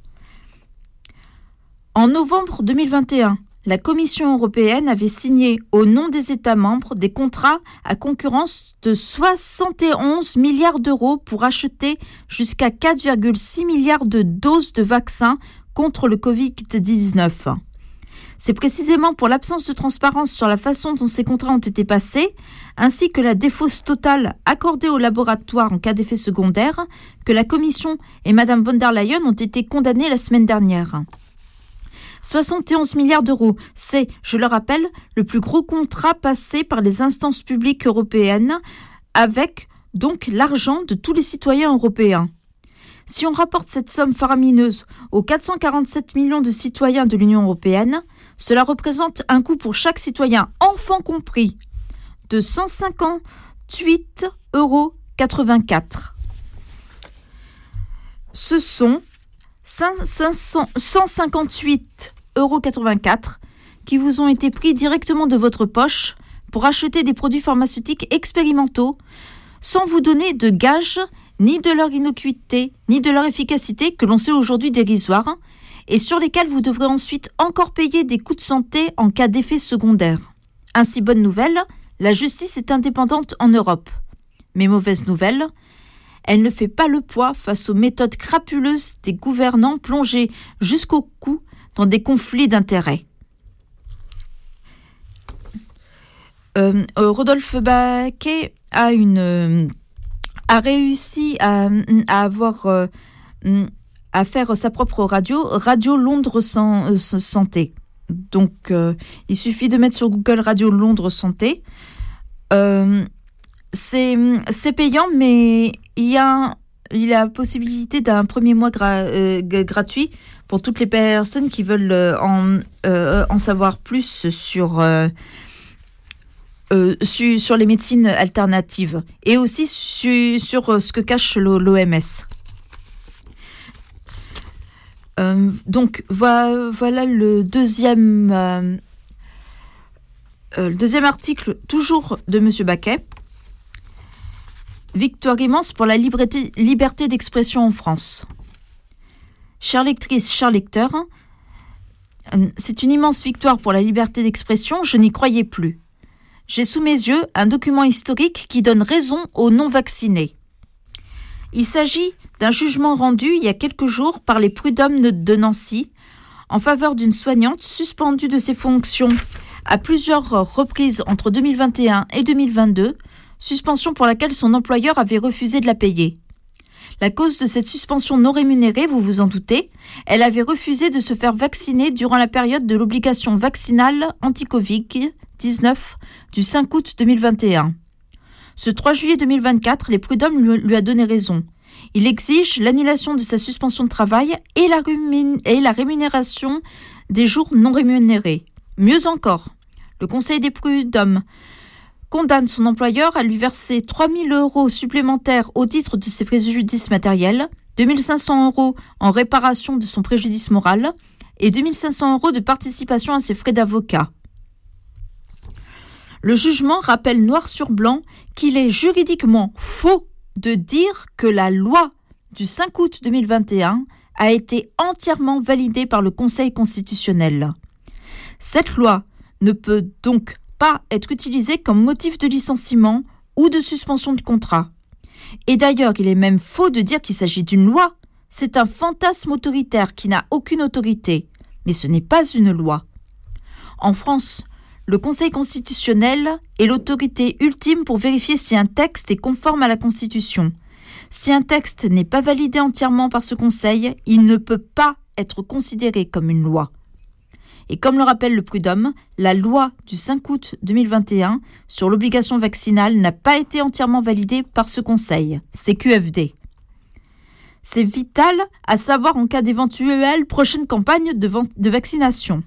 En novembre 2021, la Commission européenne avait signé au nom des États membres des contrats à concurrence de 71 milliards d'euros pour acheter jusqu'à 4,6 milliards de doses de vaccins contre le Covid-19. C'est précisément pour l'absence de transparence sur la façon dont ces contrats ont été passés, ainsi que la défausse totale accordée aux laboratoires en cas d'effet secondaire, que la Commission et Mme von der Leyen ont été condamnées la semaine dernière. 71 milliards d'euros, c'est, je le rappelle, le plus gros contrat passé par les instances publiques européennes, avec donc l'argent de tous les citoyens européens. Si on rapporte cette somme faramineuse aux 447 millions de citoyens de l'Union européenne, cela représente un coût pour chaque citoyen, enfant compris, de 158,84 €. Ce sont 158,84 € qui vous ont été pris directement de votre poche pour acheter des produits pharmaceutiques expérimentaux sans vous donner de gages ni de leur innocuité, ni de leur efficacité que l'on sait aujourd'hui dérisoires et sur lesquels vous devrez ensuite encore payer des coûts de santé en cas d'effet secondaire. Ainsi, bonne nouvelle, la justice est indépendante en Europe. Mais mauvaise nouvelle, elle ne fait pas le poids face aux méthodes crapuleuses des gouvernants plongés jusqu'au cou dans des conflits d'intérêts. Rodolphe Baquet a réussi à faire sa propre Radio Londres Santé. Donc, il suffit de mettre sur Google Radio Londres Santé. C'est payant, mais il a la possibilité d'un premier mois gratuit pour toutes les personnes qui veulent en savoir plus sur les médecines alternatives et aussi sur ce que cache l'OMS. Donc voilà le deuxième article, toujours de M. Baquet. Victoire immense pour la liberté d'expression en France. Chère lectrice, cher lecteur, c'est une immense victoire pour la liberté d'expression, je n'y croyais plus. J'ai sous mes yeux un document historique qui donne raison aux non-vaccinés. Il s'agit d'un jugement rendu il y a quelques jours par les prud'hommes de Nancy en faveur d'une soignante suspendue de ses fonctions à plusieurs reprises entre 2021 et 2022, suspension pour laquelle son employeur avait refusé de la payer. La cause de cette suspension non rémunérée, vous vous en doutez, elle avait refusé de se faire vacciner durant la période de l'obligation vaccinale anti-Covid-19 du 5 août 2021. Ce 3 juillet 2024, les prud'hommes lui a donné raison. Il exige l'annulation de sa suspension de travail et la rémunération des jours non rémunérés. Mieux encore, le Conseil des prud'hommes condamne son employeur à lui verser 3 000 € supplémentaires au titre de ses préjudices matériels, 2 500 € en réparation de son préjudice moral et 2 500 € de participation à ses frais d'avocat. Le jugement rappelle noir sur blanc qu'il est juridiquement faux de dire que la loi du 5 août 2021 a été entièrement validée par le Conseil constitutionnel. Cette loi ne peut donc pas être utilisée comme motif de licenciement ou de suspension de contrat. Et d'ailleurs, il est même faux de dire qu'il s'agit d'une loi. C'est un fantasme autoritaire qui n'a aucune autorité, mais ce n'est pas une loi. En France, le Conseil constitutionnel est l'autorité ultime pour vérifier si un texte est conforme à la Constitution. Si un texte n'est pas validé entièrement par ce Conseil, il ne peut pas être considéré comme une loi. Et comme le rappelle le prud'homme, la loi du 5 août 2021 sur l'obligation vaccinale n'a pas été entièrement validée par ce Conseil, CQFD. C'est vital à savoir en cas d'éventuelle prochaine campagne de vaccination.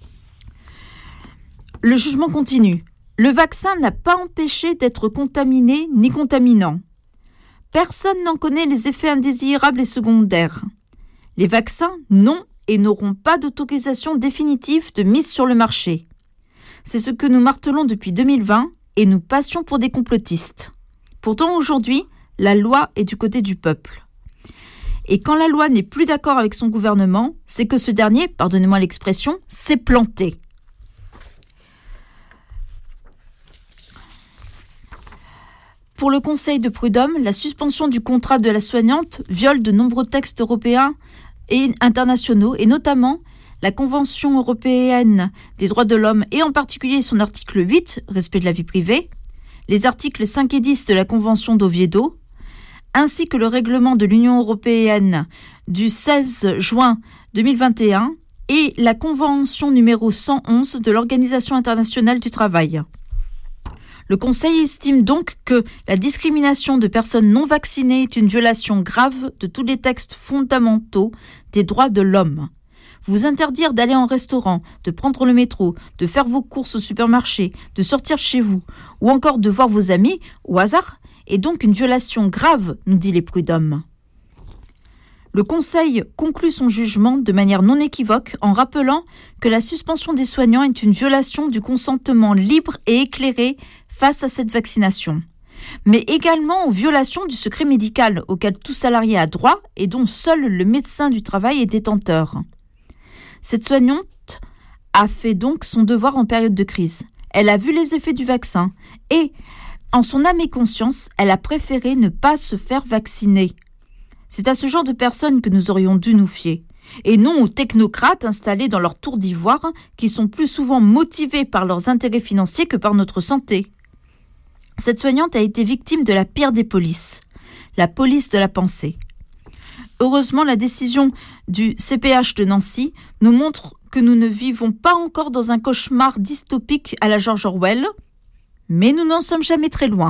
Le jugement continue. Le vaccin n'a pas empêché d'être contaminé ni contaminant. Personne n'en connaît les effets indésirables et secondaires. Les vaccins n'ont et n'auront pas d'autorisation définitive de mise sur le marché. C'est ce que nous martelons depuis 2020 et nous passions pour des complotistes. Pourtant, aujourd'hui, la loi est du côté du peuple. Et quand la loi n'est plus d'accord avec son gouvernement, c'est que ce dernier, pardonnez-moi l'expression, s'est planté. Pour le Conseil de prud'homme, la suspension du contrat de la soignante viole de nombreux textes européens et internationaux, et notamment la Convention européenne des droits de l'homme, et en particulier son article 8, respect de la vie privée, les articles 5 et 10 de la Convention d'Oviedo, ainsi que le règlement de l'Union européenne du 16 juin 2021 et la Convention numéro 111 de l'Organisation internationale du travail. Le Conseil estime donc que la discrimination de personnes non vaccinées est une violation grave de tous les textes fondamentaux des droits de l'homme. Vous interdire d'aller en restaurant, de prendre le métro, de faire vos courses au supermarché, de sortir chez vous, ou encore de voir vos amis au hasard, est donc une violation grave, nous dit les prud'hommes. Le Conseil conclut son jugement de manière non équivoque en rappelant que la suspension des soignants est une violation du consentement libre et éclairé face à cette vaccination, mais également aux violations du secret médical auquel tout salarié a droit et dont seul le médecin du travail est détenteur. Cette soignante a fait donc son devoir en période de crise. Elle a vu les effets du vaccin et, en son âme et conscience, elle a préféré ne pas se faire vacciner. C'est à ce genre de personnes que nous aurions dû nous fier, et non aux technocrates installés dans leur tour d'ivoire qui sont plus souvent motivés par leurs intérêts financiers que par notre santé. Cette soignante a été victime de la pire des polices, la police de la pensée. Heureusement, la décision du CPH de Nancy nous montre que nous ne vivons pas encore dans un cauchemar dystopique à la George Orwell, mais nous n'en sommes jamais très loin.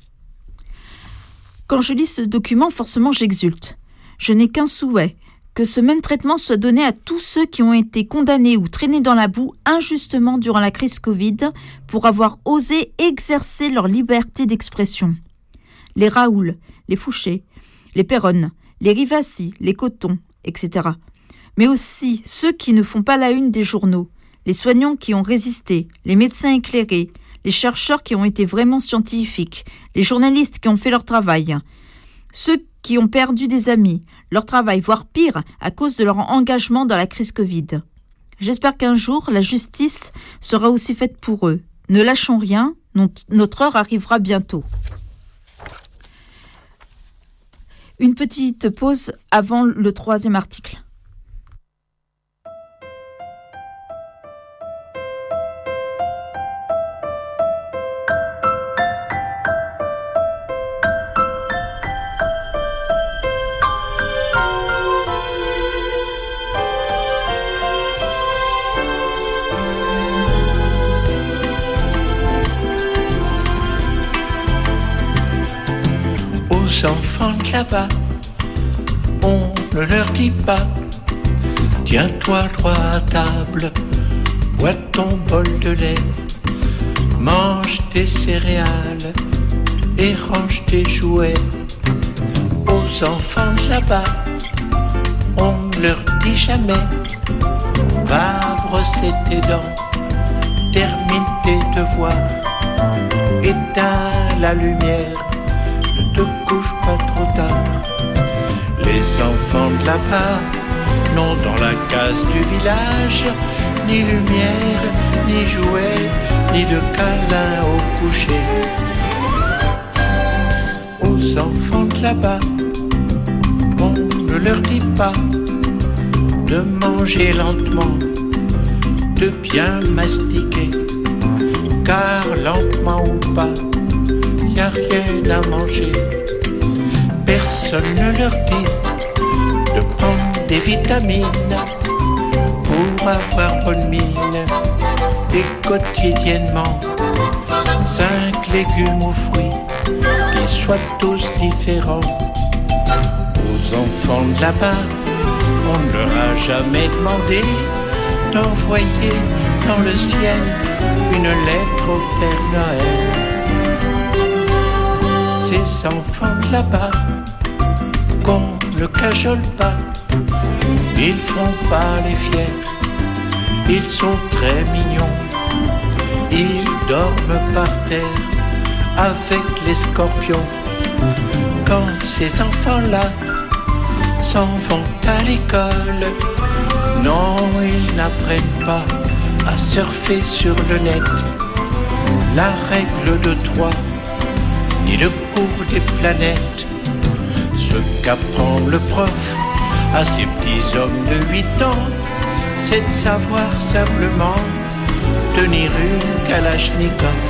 Quand je lis ce document, forcément j'exulte. Je n'ai qu'un souhait, que ce même traitement soit donné à tous ceux qui ont été condamnés ou traînés dans la boue injustement durant la crise Covid pour avoir osé exercer leur liberté d'expression. Les Raoul, les Fouché, les Perronne, les Rivassi, les Coton, etc. Mais aussi ceux qui ne font pas la une des journaux, les soignants qui ont résisté, les médecins éclairés, les chercheurs qui ont été vraiment scientifiques, les journalistes qui ont fait leur travail, ceux qui ont perdu des amis, leur travail, voire pire, à cause de leur engagement dans la crise Covid. J'espère qu'un jour, la justice sera aussi faite pour eux. Ne lâchons rien, notre heure arrivera bientôt. Une petite pause avant le 3e article. Aux enfants de là-bas, on ne leur dit pas: tiens-toi droit à table, bois ton bol de lait, mange tes céréales et range tes jouets. Aux enfants de là-bas, on ne leur dit jamais: va brosser tes dents, termine tes devoirs, éteins la lumière, ne te couche pas trop tard. Les enfants de là-bas n'ont dans la case du village ni lumière, ni jouets, ni de câlin au coucher. Aux enfants de là-bas, on ne leur dit pas de manger lentement, de bien mastiquer, car lentement ou pas, y a rien à manger. Personne ne leur dit de prendre des vitamines pour avoir bonne mine, et quotidiennement 5 légumes ou fruits qui soient tous différents. Aux enfants de là-bas, on ne leur a jamais demandé d'envoyer dans le ciel une lettre au Père Noël. Ces enfants de là-bas, qu'on ne cajole pas, ils font pas les fiers, ils sont très mignons. Ils dorment par terre avec les scorpions. Quand ces enfants-là s'en vont à l'école, non, ils n'apprennent pas à surfer sur le net. La règle de 3, ni le cours des planètes. Ce qu'apprend le prof à ces petits hommes de 8 ans, c'est de savoir simplement tenir une Kalachnikov.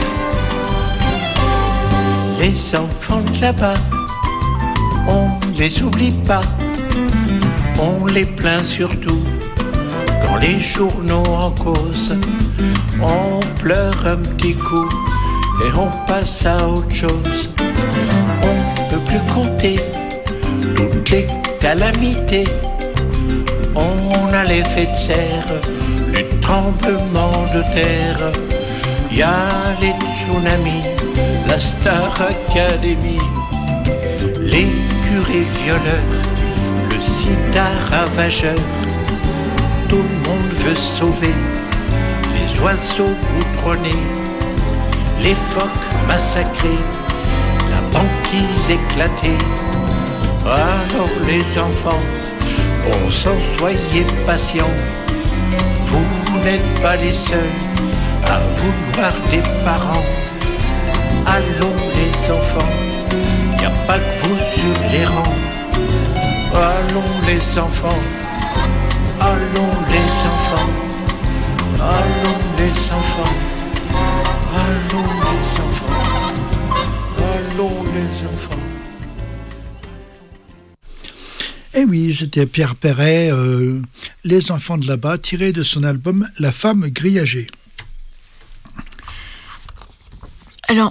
Les enfants de là-bas, on les oublie pas, on les plaint surtout quand les journaux en causent. On pleure un petit coup et on passe à autre chose. On ne peut plus compter toutes les calamités. On a l'effet de serre, les tremblements de terre, y a les tsunamis, la Star Academy, les curés violeurs, le sida ravageur. Tout le monde veut sauver les oiseaux goudronnés, les phoques massacrés, la banquise éclatée. Alors les enfants, bon sang, soyez patients. Vous n'êtes pas les seuls à vouloir des parents. Allons les enfants, y a pas que vous sur les rangs. Allons les enfants, allons les enfants, allons les enfants, allons les enfants, allons les enfants. Eh oui, c'était Pierre Perret, Les enfants de là-bas, tiré de son album La femme grillagée. Alors,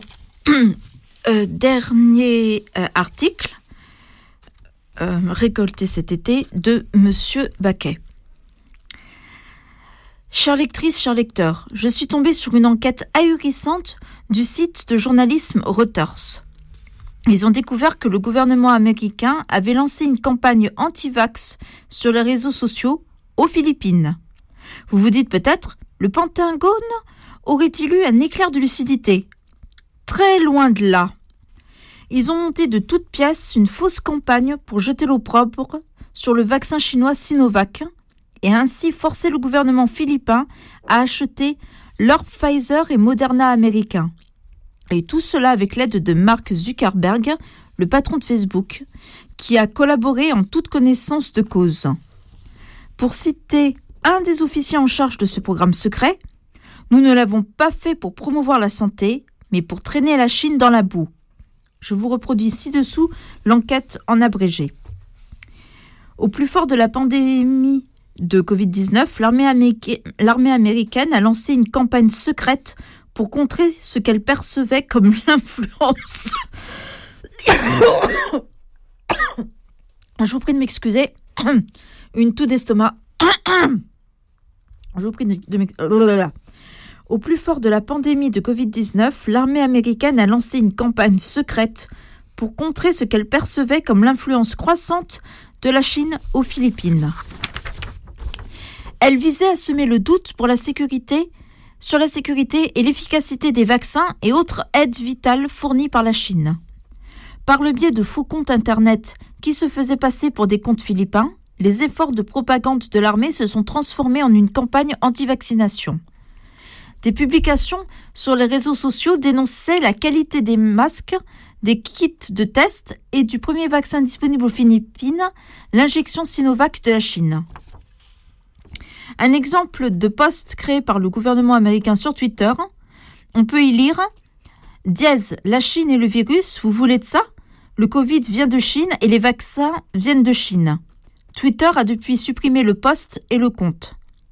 dernier article récolté cet été de Monsieur Baquet. Chère lectrice, cher lecteur, je suis tombée sur une enquête ahurissante du site de journalisme Reuters. Ils ont découvert que le gouvernement américain avait lancé une campagne anti-vax sur les réseaux sociaux aux Philippines. Vous vous dites peut-être, le Pentagone aurait-il eu un éclair de lucidité ? Très loin de là. Ils ont monté de toutes pièces une fausse campagne pour jeter l'opprobre sur le vaccin chinois Sinovac et ainsi forcer le gouvernement philippin à acheter leur Pfizer et Moderna américains. Et tout cela avec l'aide de Mark Zuckerberg, le patron de Facebook, qui a collaboré en toute connaissance de cause. Pour citer un des officiers en charge de ce programme secret, nous ne l'avons pas fait pour promouvoir la santé, mais pour traîner la Chine dans la boue. Je vous reproduis ci-dessous l'enquête en abrégé. Au plus fort de la pandémie de Covid-19, l'armée américaine a lancé une campagne secrète pour contrer ce qu'elle percevait comme l'influence. Je vous prie de m'excuser. Une toux d'estomac. Je vous prie de m'excuser. Au plus fort de la pandémie de Covid-19, l'armée américaine a lancé une campagne secrète pour contrer ce qu'elle percevait comme l'influence croissante de la Chine aux Philippines. Elle visait à semer le doute sur la sécurité et l'efficacité des vaccins et autres aides vitales fournies par la Chine. Par le biais de faux comptes Internet qui se faisaient passer pour des comptes philippins, les efforts de propagande de l'armée se sont transformés en une campagne anti-vaccination. Des publications sur les réseaux sociaux dénonçaient la qualité des masques, des kits de test et du premier vaccin disponible aux Philippines, l'injection Sinovac de la Chine. Un exemple de post créé par le gouvernement américain sur Twitter, on peut y lire « Dièse, la Chine et le virus, vous voulez de ça ? Le Covid vient de Chine et les vaccins viennent de Chine. » Twitter a depuis supprimé le post et le compte.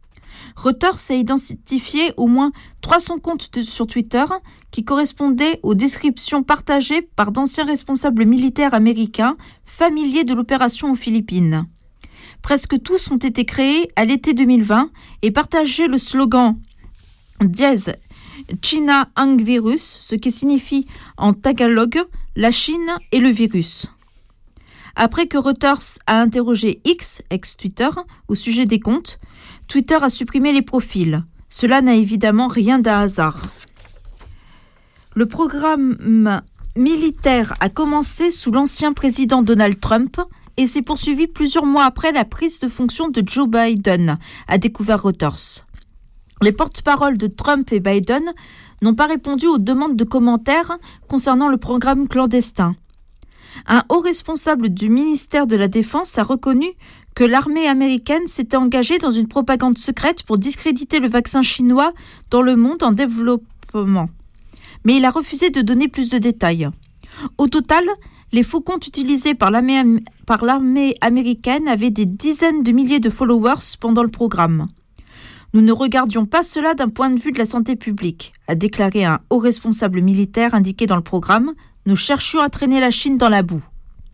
Reuters a identifié au moins 300 comptes sur Twitter qui correspondaient aux descriptions partagées par d'anciens responsables militaires américains familiers de l'opération aux Philippines. Presque tous ont été créés à l'été 2020 et partageaient le slogan « Dièse China ang virus », ce qui signifie en tagalog « la Chine et le virus ». Après que Reuters a interrogé X, ex-Twitter, au sujet des comptes, Twitter a supprimé les profils. Cela n'a évidemment rien d'un hasard. Le programme militaire a commencé sous l'ancien président Donald Trump et s'est poursuivi plusieurs mois après la prise de fonction de Joe Biden, a découvert Reuters. Les porte-paroles de Trump et Biden n'ont pas répondu aux demandes de commentaires concernant le programme clandestin. Un haut responsable du ministère de la Défense a reconnu que l'armée américaine s'était engagée dans une propagande secrète pour discréditer le vaccin chinois dans le monde en développement. Mais il a refusé de donner plus de détails. Au total, les faux comptes utilisés par l'armée américaine avaient des dizaines de milliers de followers pendant le programme. Nous ne regardions pas cela d'un point de vue de la santé publique, a déclaré un haut responsable militaire indiqué dans le programme. Nous cherchions à traîner la Chine dans la boue.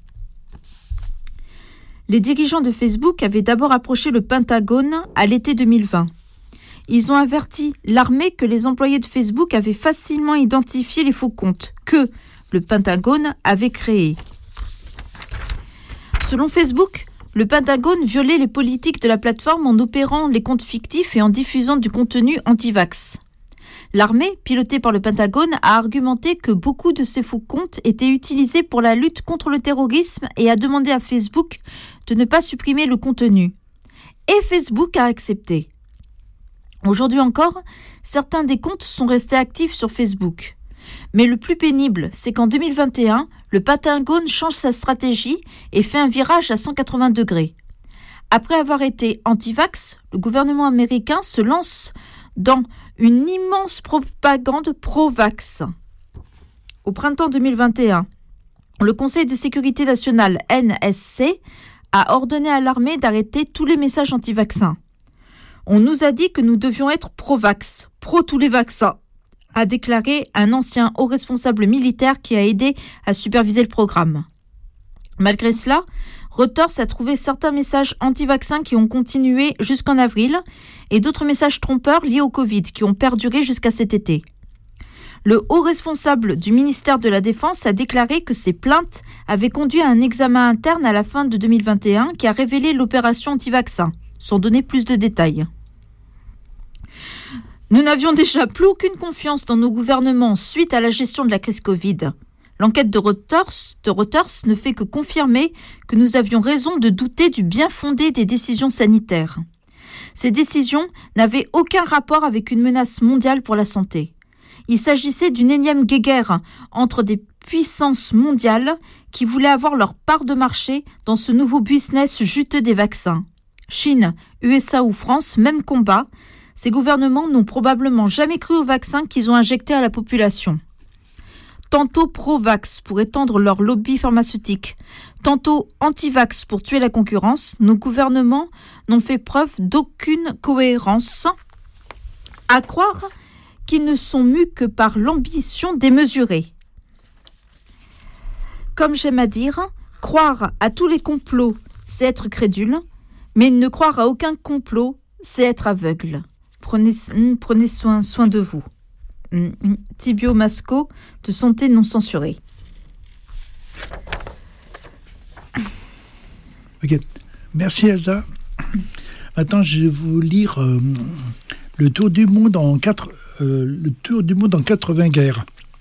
Les dirigeants de Facebook avaient d'abord approché le Pentagone à l'été 2020. Ils ont averti l'armée que les employés de Facebook avaient facilement identifié les faux comptes que le Pentagone avait créés. Selon Facebook, le Pentagone violait les politiques de la plateforme en opérant les comptes fictifs et en diffusant du contenu anti-vax. L'armée, pilotée par le Pentagone, a argumenté que beaucoup de ces faux comptes étaient utilisés pour la lutte contre le terrorisme et a demandé à Facebook de ne pas supprimer le contenu. Et Facebook a accepté. Aujourd'hui encore, certains des comptes sont restés actifs sur Facebook. Mais le plus pénible, c'est qu'en 2021, le Pentagone change sa stratégie et fait un virage à 180 degrés. Après avoir été anti-vax, le gouvernement américain se lance dans une immense propagande pro-vax. Au printemps 2021, le Conseil de sécurité nationale NSC a ordonné à l'armée d'arrêter tous les messages anti-vaccins. On nous a dit que nous devions être pro-vax, pro tous les vaccins, a déclaré un ancien haut responsable militaire qui a aidé à superviser le programme. Malgré cela, Reuters a trouvé certains messages anti-vaccins qui ont continué jusqu'en avril et d'autres messages trompeurs liés au Covid qui ont perduré jusqu'à cet été. Le haut responsable du ministère de la Défense a déclaré que ces plaintes avaient conduit à un examen interne à la fin de 2021 qui a révélé l'opération anti-vaccin, sans donner plus de détails. Nous n'avions déjà plus aucune confiance dans nos gouvernements suite à la gestion de la crise Covid. L'enquête de Reuters ne fait que confirmer que nous avions raison de douter du bien-fondé des décisions sanitaires. Ces décisions n'avaient aucun rapport avec une menace mondiale pour la santé. Il s'agissait d'une énième guéguerre entre des puissances mondiales qui voulaient avoir leur part de marché dans ce nouveau business juteux des vaccins. Chine, USA ou France, même combat. Ces gouvernements n'ont probablement jamais cru aux vaccins qu'ils ont injectés à la population. Tantôt pro-vax pour étendre leur lobby pharmaceutique, tantôt anti-vax pour tuer la concurrence, nos gouvernements n'ont fait preuve d'aucune cohérence, à croire qu'ils ne sont mus que par l'ambition démesurée. Comme j'aime à dire, croire à tous les complots, c'est être crédule, mais ne croire à aucun complot, c'est être aveugle. Prenez soin de vous. Thibio Masco, de Santé non censurée. Ok, merci Elsa. Maintenant, je vais vous lire le tour du monde en 80 guerres.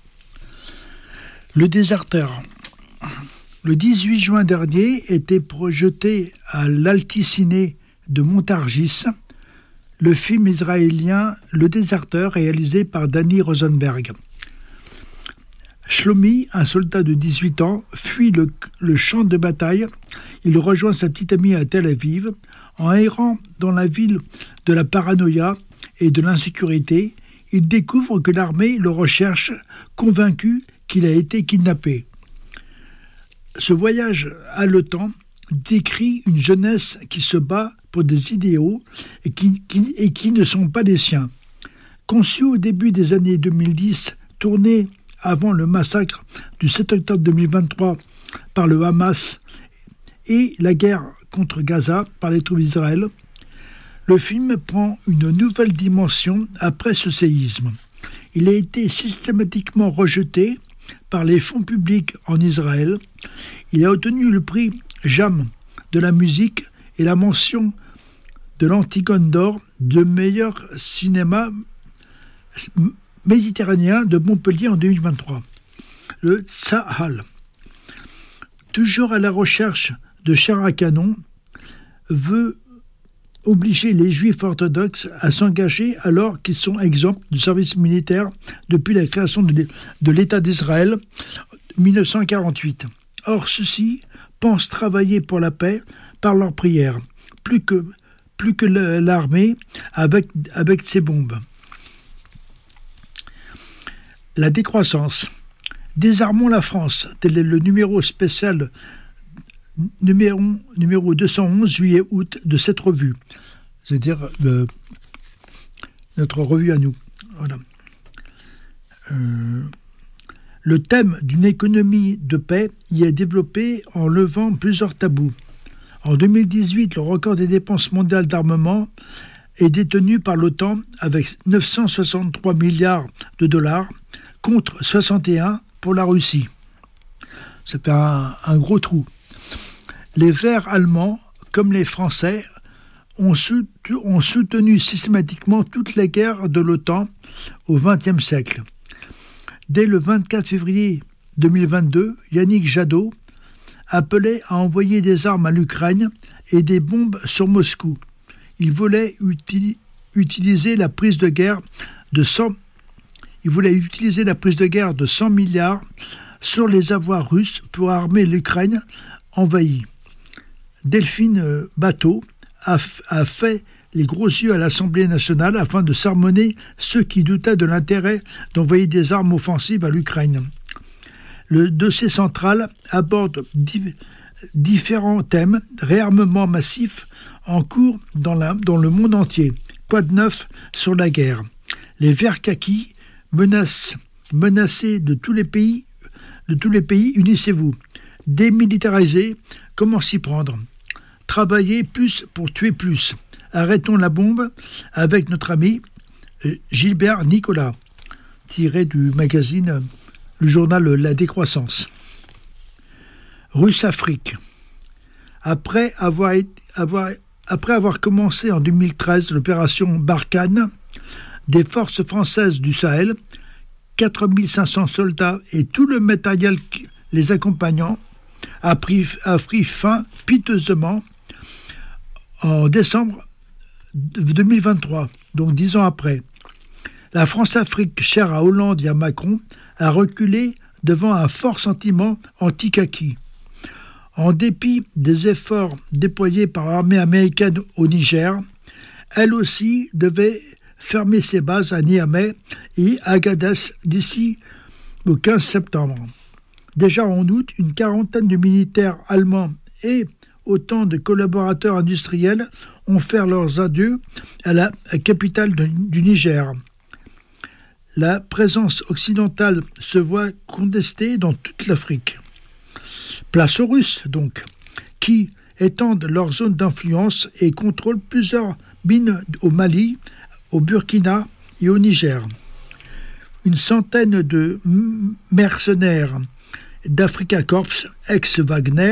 Le déserteur. Le 18 juin dernier était projeté à l'Alticiné de Montargis le film israélien Le Déserteur, réalisé par Danny Rosenberg. Shlomi, un soldat de 18 ans, fuit le champ de bataille. Il rejoint sa petite amie à Tel Aviv. En errant dans la ville de la paranoïa et de l'insécurité, il découvre que l'armée le recherche, convaincu qu'il a été kidnappé. Ce voyage haletant décrit une jeunesse qui se bat pour des idéaux et qui ne sont pas les siens. Conçu au début des années 2010, tourné avant le massacre du 7 octobre 2023 par le Hamas et la guerre contre Gaza par les troupes d'Israël, le film prend une nouvelle dimension après ce séisme. Il a été systématiquement rejeté par les fonds publics en Israël. Il a obtenu le prix JAM de la musique et la mention de l'Antigone d'or de meilleur cinéma méditerranéen de Montpellier en 2023. Le Tzahal, toujours à la recherche de chair à canon, veut obliger les juifs orthodoxes à s'engager alors qu'ils sont exempts du service militaire depuis la création de l'État d'Israël en 1948. Or, ceux-ci pensent travailler pour la paix par leurs prières, plus que l'armée avec ses bombes. La décroissance. Désarmons la France, tel est le numéro spécial numéro 211, juillet-août de cette revue. C'est-à-dire notre revue à nous. Voilà. Le thème d'une économie de paix y est développé en levant plusieurs tabous. En 2018, le record des dépenses mondiales d'armement est détenu par l'OTAN avec 963 milliards de dollars contre 61 pour la Russie. Ça fait un gros trou. Les Verts allemands, comme les Français, ont soutenu systématiquement toutes les guerres de l'OTAN au XXe siècle. Dès le 24 février 2022, Yannick Jadot appelait à envoyer des armes à l'Ukraine et des bombes sur Moscou. Il voulait utiliser la prise de guerre de 100 milliards sur les avoirs russes pour armer l'Ukraine envahie. Delphine Bateau a fait les gros yeux à l'Assemblée nationale afin de sermonner ceux qui doutaient de l'intérêt d'envoyer des armes offensives à l'Ukraine. Le dossier central aborde différents thèmes, réarmement massif en cours dans le monde entier. Quoi de neuf sur la guerre? Les Verts kaki menacés de tous les pays, unissez-vous. Démilitariser, comment s'y prendre? Travailler plus pour tuer plus. Arrêtons la bombe avec notre ami Gilbert Nicolas, tiré du magazine, le journal La Décroissance. Russe-Afrique. Après avoir commencé en 2013 l'opération Barkhane des forces françaises du Sahel, 4500 soldats et tout le matériel les accompagnant a pris fin piteusement en décembre 2023, donc 10 ans après. La France-Afrique, chère à Hollande et à Macron, a reculé devant un fort sentiment anti-kaki. En dépit des efforts déployés par l'armée américaine au Niger, elle aussi devait fermer ses bases à Niamey et Agadez d'ici au 15 septembre. Déjà en août, une quarantaine de militaires allemands et autant de collaborateurs industriels ont fait leurs adieux à la capitale du Niger. La présence occidentale se voit contestée dans toute l'Afrique. Place aux Russes, donc, qui étendent leur zone d'influence et contrôlent plusieurs mines au Mali, au Burkina et au Niger. Une centaine de mercenaires d'Africa Corps, ex-Wagner,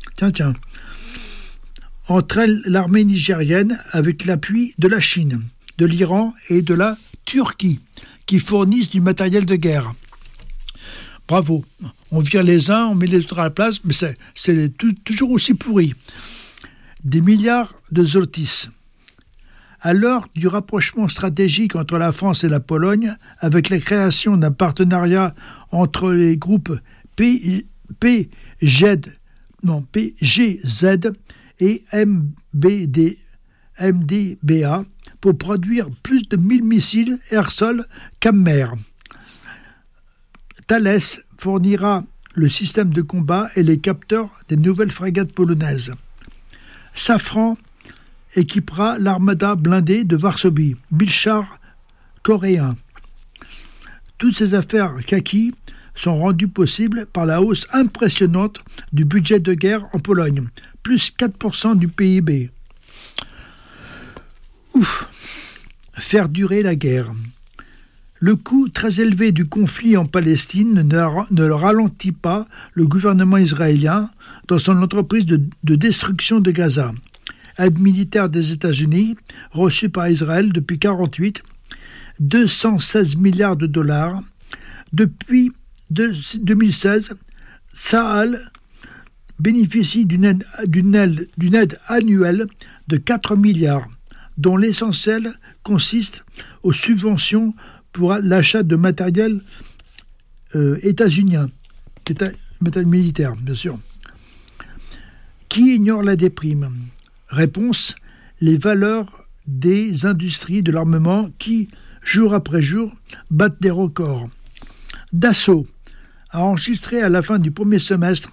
entraînent l'armée nigérienne avec l'appui de la Chine, de l'Iran et de la Turquie, qui fournissent du matériel de guerre. Bravo. On vire les uns, on met les autres à la place, mais c'est toujours aussi pourri. Des milliards de zlotys. À l'heure du rapprochement stratégique entre la France et la Pologne, avec la création d'un partenariat entre les groupes PGZ et MDBA pour produire plus de 1000 missiles air-sol CAM-mer. Thales fournira le système de combat et les capteurs des nouvelles frégates polonaises. Safran équipera l'armada blindée de Varsovie, 1000 chars coréens. Toutes ces affaires kaki sont rendues possibles par la hausse impressionnante du budget de guerre en Pologne, plus 4% du PIB. Faire durer la guerre. Le coût très élevé du conflit en Palestine ne ralentit pas le gouvernement israélien dans son entreprise de destruction de Gaza. Aide militaire des États-Unis, reçue par Israël depuis 1948, 216 milliards de dollars. Depuis 2016, Tsahal bénéficie d'une aide annuelle de 4 milliards, dont l'essentiel consiste aux subventions pour l'achat de matériel états-unien, matériel militaire, bien sûr. Qui ignore la déprime? Réponse, les valeurs des industries de l'armement qui, jour après jour, battent des records. Dassault a enregistré à la fin du premier semestre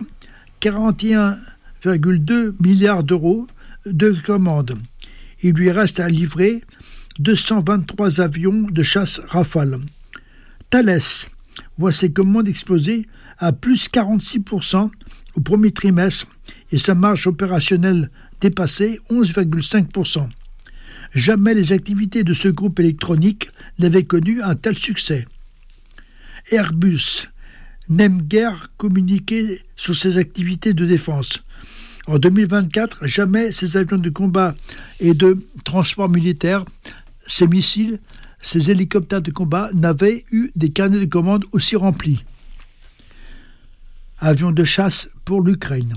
41,2 milliards d'euros de commandes. Il lui reste à livrer 223 avions de chasse Rafale. Thales voit ses commandes exploser à plus 46% au premier trimestre et sa marge opérationnelle dépasser 11,5%. Jamais les activités de ce groupe électronique n'avaient connu un tel succès. Airbus n'aime guère communiquer sur ses activités de défense. En 2024, jamais ses avions de combat et de transport militaire, ses missiles, ses hélicoptères de combat n'avaient eu des carnets de commandes aussi remplis. Avions de chasse pour l'Ukraine.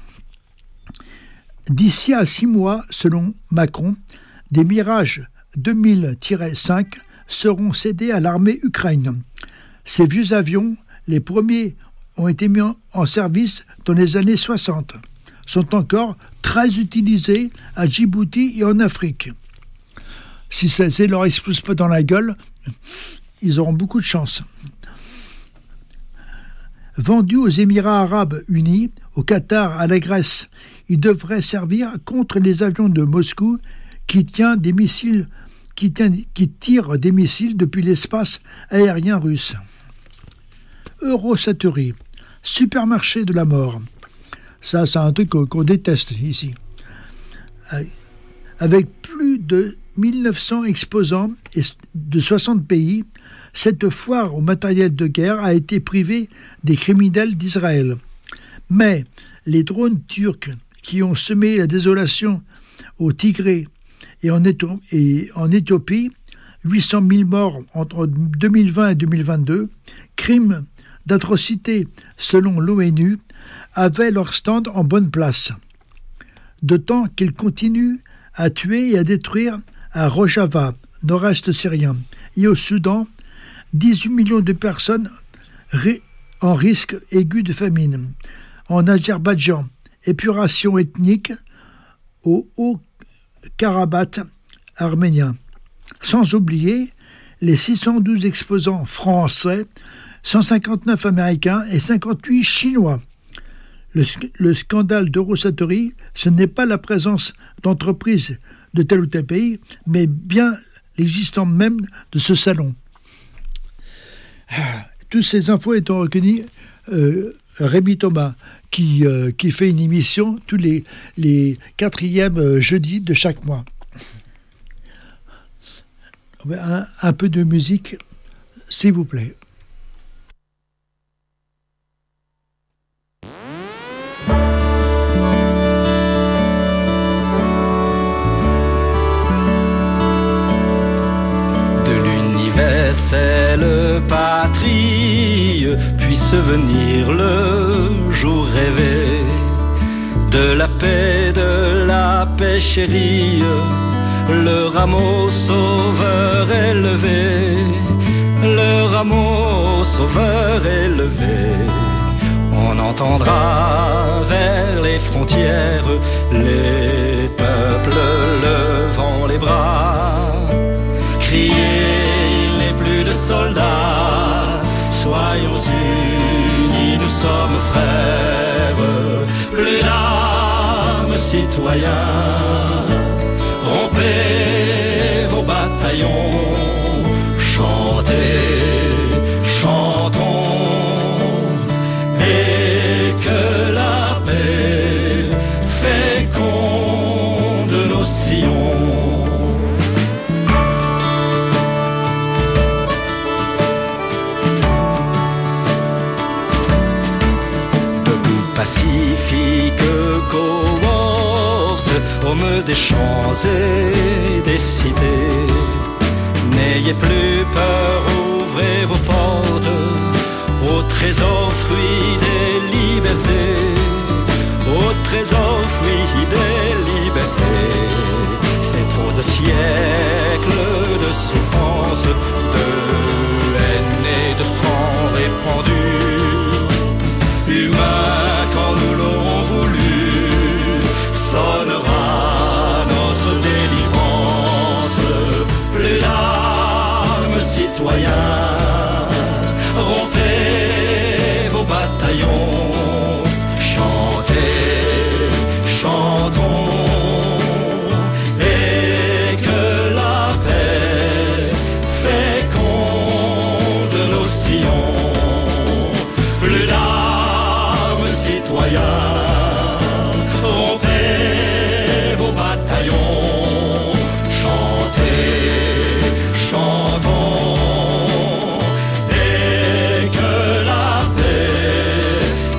D'ici à 6 mois, selon Macron, des Mirage 2000-5 seront cédés à l'armée ukrainienne. Ces vieux avions, les premiers ont été mis en service dans les années 60, sont encore très utilisés à Djibouti et en Afrique. Si ça ne leur explose pas dans la gueule, ils auront beaucoup de chance. Vendus aux Émirats arabes unis, au Qatar, à la Grèce, ils devraient servir contre les avions de Moscou qui tirent des missiles depuis l'espace aérien russe. Eurosatory, supermarché de la mort. Ça, c'est un truc qu'on déteste ici. Avec plus de 1900 exposants de 60 pays, cette foire au matériel de guerre a été privée des criminels d'Israël. Mais les drones turcs qui ont semé la désolation au Tigré et en Éthiopie, 800 000 morts entre 2020 et 2022, crimes d'atrocité selon l'ONU, avaient leur stand en bonne place. D'autant qu'ils continuent à tuer et à détruire à Rojava, nord-est syrien, et au Soudan, 18 millions de personnes en risque aigu de famine. En Azerbaïdjan, épuration ethnique au Haut-Karabakh arménien. Sans oublier les 612 exposants français, 159 américains et 58 chinois. Le scandale d'Eurosatory, ce n'est pas la présence d'entreprises de tel ou tel pays, mais bien l'existence même de ce salon. Toutes ces infos étant recueillies, Rémi Thomas, qui fait une émission tous les 4e jeudis de chaque mois. Un peu de musique, s'il vous plaît. Universelle patrie, puisse venir le jour rêvé de la paix chérie, le rameau sauveur élevé, le rameau sauveur élevé. On entendra vers les frontières les peuples levant les bras crier: il n'est plus de soldats, soyons unis, nous sommes frères. Plus d'armes, citoyens, bataillon, chantez, chantons, et que la paix féconde nos sillons. Pacifique cohorte, hommes des champs et des cités, n'ayez plus peur, ouvrez vos portes au trésor fruit des libertés, au trésor fruit des libertés. C'est trop de siècles de souffrance, de haine et de sang répandus, humains quand nous l'aurons voulu, sonnera notre délivrance. Plus d'armes, citoyens, rompez vos bataillons, chantez, chantons, et que la paix féconde nos sillons. Plus d'armes, citoyens, rompez vos bataillons, chantez, chantons, et que la paix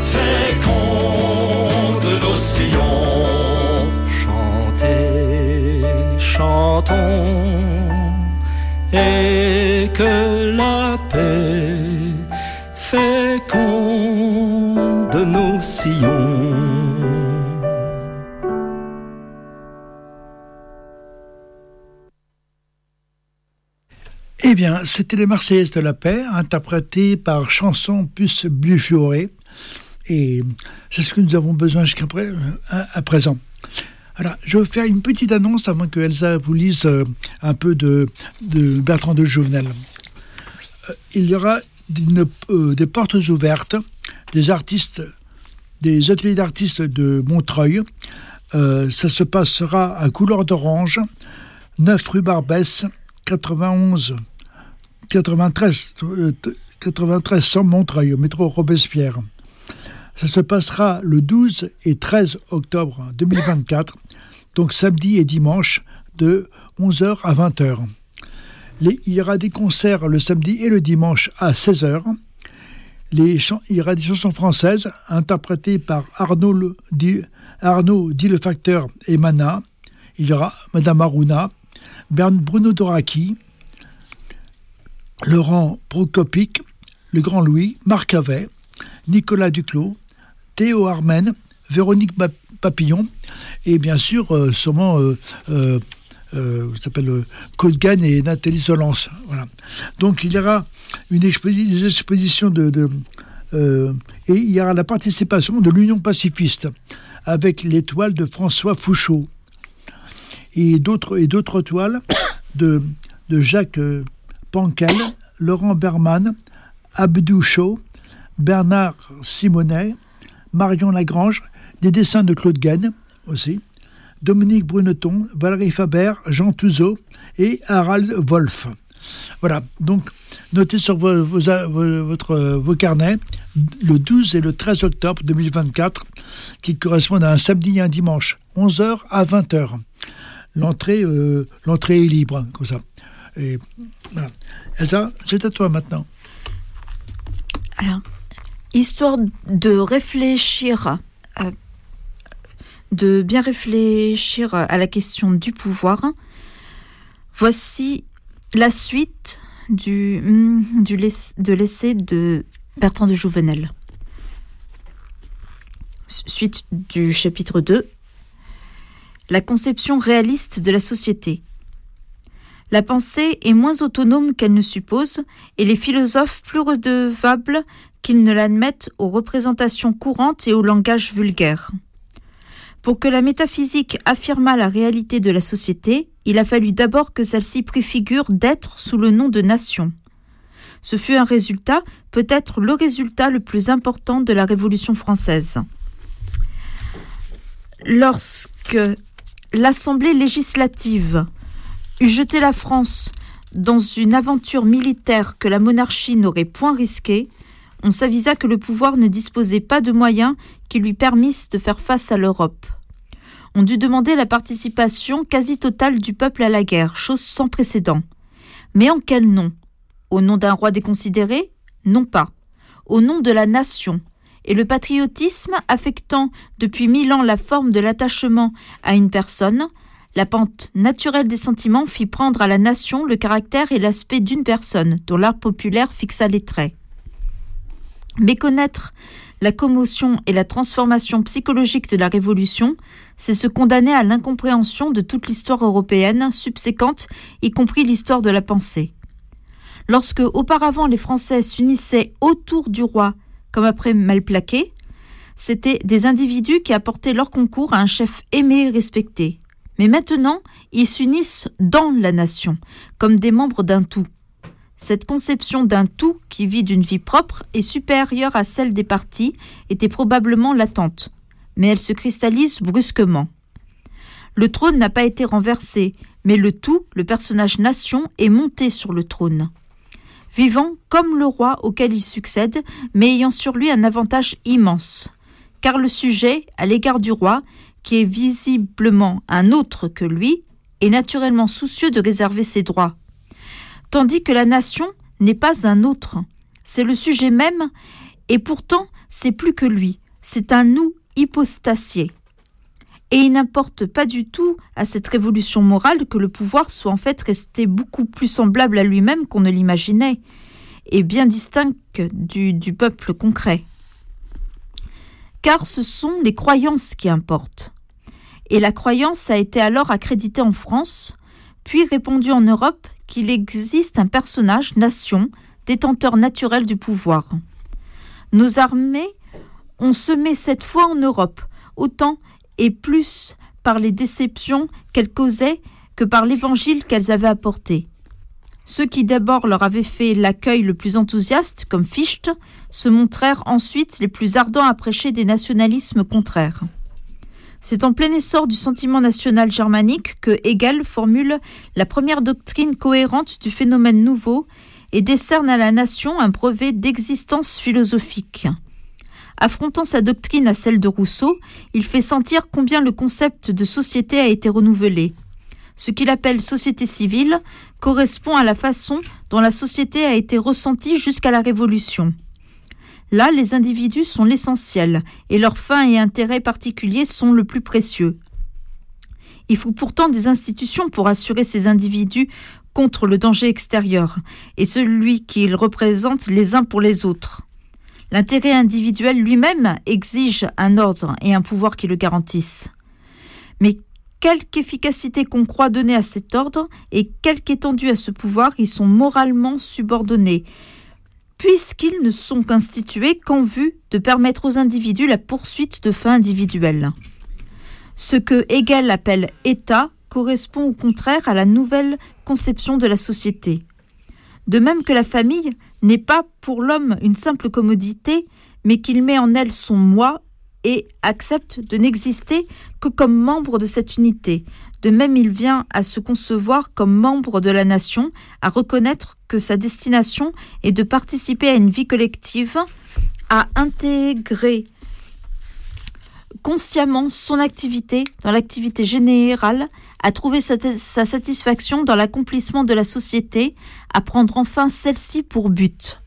féconde nos sillons. Chantez, chantons, et que la paix féconde nos sillons. Eh bien, c'était les Marseillaises de la paix, interprétées par Chanson plus Blufioré. Et c'est ce que nous avons besoin jusqu'à présent. Alors, je vais faire une petite annonce avant que Elsa vous lise un peu de Bertrand de Jouvenel. Il y aura des portes ouvertes, des artistes, des ateliers d'artistes de Montreuil. Ça se passera à Couleur d'Orange, 9 rue Barbès, 93 100 Montreuil, au métro Robespierre. Ça se passera le 12 et 13 octobre 2024, donc samedi et dimanche, de 11h à 20h. Il y aura des concerts le samedi et le dimanche à 16h. Il y aura des chansons françaises interprétées par Arnaud dit le Facteur et Mana. Il y aura Madame Aruna, Bruno Doraki, Laurent Prokopic, le Grand Louis, Marc Avet, Nicolas Duclos, Théo Armen, Véronique Papillon et bien sûr sûrement s'appelle Claude et Nathalie Solence. Voilà. Donc il y aura des expositions et il y aura la participation de l'Union pacifiste avec l'étoile de François Fouchot et d'autres toiles de Jacques Pankel, Laurent Berman, Abdou Chaud, Bernard Simonet, Marion Lagrange, des dessins de Claude Guen aussi, Dominique Bruneton, Valérie Faber, Jean Touzeau et Harald Wolff. Voilà, donc notez sur vos carnets le 12 et le 13 octobre 2024 qui correspondent à un samedi et un dimanche, 11h à 20h. L'entrée est libre, comme ça. Et voilà. Elsa, c'est à toi maintenant. Alors, histoire de réfléchir, de bien réfléchir à la question du pouvoir, voici la suite de l'essai de Bertrand de Jouvenel. Suite du chapitre 2. La conception réaliste de la société. La pensée est moins autonome qu'elle ne suppose, et les philosophes plus redevables qu'ils ne l'admettent aux représentations courantes et au langage vulgaire. Pour que la métaphysique affirmât la réalité de la société, il a fallu d'abord que celle-ci prit figure d'être sous le nom de nation. Ce fut un résultat, peut-être le résultat le plus important de la Révolution française. Lorsque l'Assemblée législative eut jeté la France dans une aventure militaire que la monarchie n'aurait point risquée, on s'avisa que le pouvoir ne disposait pas de moyens qui lui permissent de faire face à l'Europe. On dut demander la participation quasi totale du peuple à la guerre, chose sans précédent. Mais en quel nom ? Au nom d'un roi déconsidéré ? Non pas. Au nom de la nation. Et le patriotisme, affectant depuis 1000 ans la forme de l'attachement à une personne, la pente naturelle des sentiments fit prendre à la nation le caractère et l'aspect d'une personne, dont l'art populaire fixa les traits. Méconnaître la commotion et la transformation psychologique de la Révolution, c'est se condamner à l'incompréhension de toute l'histoire européenne subséquente, y compris l'histoire de la pensée. Lorsque, auparavant, les Français s'unissaient autour du roi, comme après Malplaquet, c'étaient des individus qui apportaient leur concours à un chef aimé et respecté. Mais maintenant, ils s'unissent dans la nation, comme des membres d'un tout. Cette conception d'un tout qui vit d'une vie propre et supérieure à celle des partis était probablement latente, mais elle se cristallise brusquement. Le trône n'a pas été renversé, mais le tout, le personnage nation, est monté sur le trône. Vivant comme le roi auquel il succède, mais ayant sur lui un avantage immense. Car le sujet, à l'égard du roi, qui est visiblement un autre que lui, est naturellement soucieux de réserver ses droits. Tandis que la nation n'est pas un autre. C'est le sujet même, et pourtant c'est plus que lui. C'est un nous hypostasié. Et il n'importe pas du tout à cette révolution morale que le pouvoir soit en fait resté beaucoup plus semblable à lui-même qu'on ne l'imaginait, et bien distinct du peuple concret. Car ce sont les croyances qui importent. Et la croyance a été alors accréditée en France, puis répandue en Europe qu'il existe un personnage, nation, détenteur naturel du pouvoir. Nos armées ont semé cette foi en Europe, autant et plus par les déceptions qu'elles causaient que par l'évangile qu'elles avaient apporté. Ceux qui d'abord leur avaient fait l'accueil le plus enthousiaste, comme Fichte, se montrèrent ensuite les plus ardents à prêcher des nationalismes contraires. C'est en plein essor du sentiment national germanique que Hegel formule la première doctrine cohérente du phénomène nouveau et décerne à la nation un brevet d'existence philosophique. Affrontant sa doctrine à celle de Rousseau, il fait sentir combien le concept de société a été renouvelé. Ce qu'il appelle société civile correspond à la façon dont la société a été ressentie jusqu'à la Révolution. Là, les individus sont l'essentiel et leurs fins et intérêts particuliers sont le plus précieux. Il faut pourtant des institutions pour assurer ces individus contre le danger extérieur et celui qu'ils représentent les uns pour les autres. L'intérêt individuel lui-même exige un ordre et un pouvoir qui le garantissent. Mais quelque efficacité qu'on croit donner à cet ordre et quelque étendue à ce pouvoir, ils sont moralement subordonnés, puisqu'ils ne sont constitués qu'en vue de permettre aux individus la poursuite de fins individuelles. Ce que Hegel appelle État correspond au contraire à la nouvelle conception de la société. De même que la famille n'est pas pour l'homme une simple commodité, mais qu'il met en elle son moi et accepte de n'exister que comme membre de cette unité. De même, il vient à se concevoir comme membre de la nation, à reconnaître que sa destination est de participer à une vie collective, à intégrer consciemment son activité dans l'activité générale, à trouver sa satisfaction dans l'accomplissement de la société, à prendre enfin celle-ci pour but.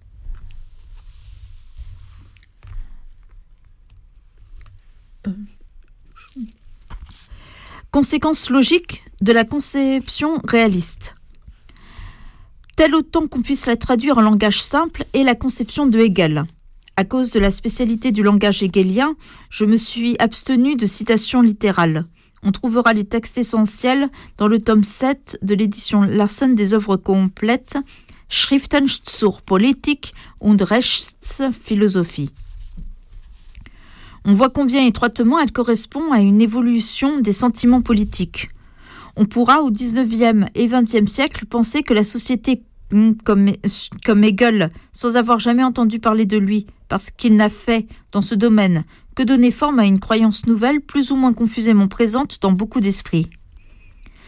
Conséquence logique de la conception réaliste. Tel autant qu'on puisse la traduire en langage simple est la conception de Hegel. À cause de la spécialité du langage hegelien, je me suis abstenu de citations littérales. On trouvera les textes essentiels dans le tome 7 de l'édition Larsen des œuvres complètes Schriften zur Politik und Rechtsphilosophie. On voit combien étroitement elle correspond à une évolution des sentiments politiques. On pourra au XIXe et XXe siècle penser que la société, comme Hegel, sans avoir jamais entendu parler de lui, parce qu'il n'a fait dans ce domaine que donner forme à une croyance nouvelle plus ou moins confusément présente dans beaucoup d'esprits.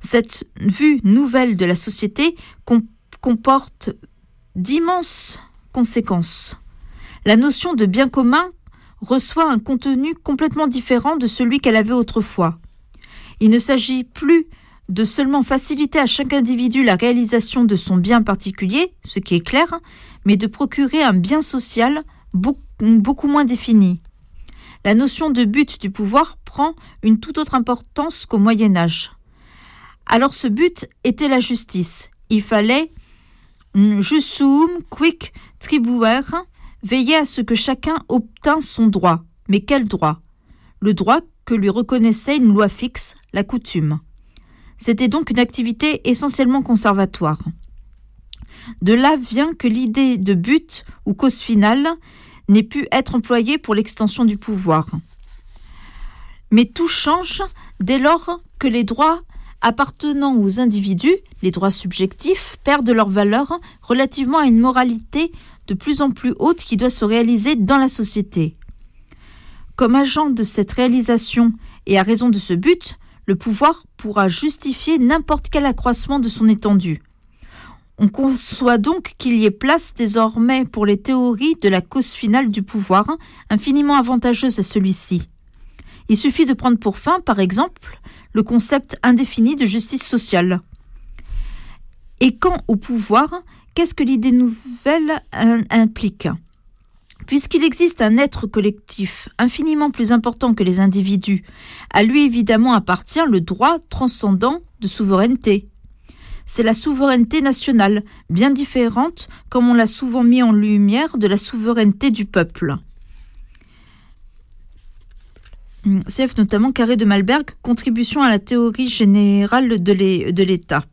Cette vue nouvelle de la société comporte d'immenses conséquences. La notion de bien commun reçoit un contenu complètement différent de celui qu'elle avait autrefois. Il ne s'agit plus de seulement faciliter à chaque individu la réalisation de son bien particulier, ce qui est clair, mais de procurer un bien social beaucoup moins défini. La notion de but du pouvoir prend une toute autre importance qu'au Moyen-Âge. Alors ce but était la justice. Il fallait jusum quic tribuere, veiller à ce que chacun obtint son droit. Mais quel droit ? Le droit que lui reconnaissait une loi fixe, la coutume. C'était donc une activité essentiellement conservatoire. De là vient que l'idée de but ou cause finale n'ait pu être employée pour l'extension du pouvoir. Mais tout change dès lors que les droits appartenant aux individus, les droits subjectifs, perdent leur valeur relativement à une moralité de plus en plus haute qui doit se réaliser dans la société. Comme agent de cette réalisation et à raison de ce but, le pouvoir pourra justifier n'importe quel accroissement de son étendue. On conçoit donc qu'il y ait place désormais pour les théories de la cause finale du pouvoir, infiniment avantageuse à celui-ci. Il suffit de prendre pour fin, par exemple, le concept indéfini de justice sociale. Et quant au pouvoir, qu'est-ce que l'idée nouvelle implique ? Puisqu'il existe un être collectif infiniment plus important que les individus, à lui évidemment appartient le droit transcendant de souveraineté. C'est la souveraineté nationale, bien différente, comme on l'a souvent mis en lumière, de la souveraineté du peuple. CF notamment Carré de Malberg, Contribution à la théorie générale de l'État.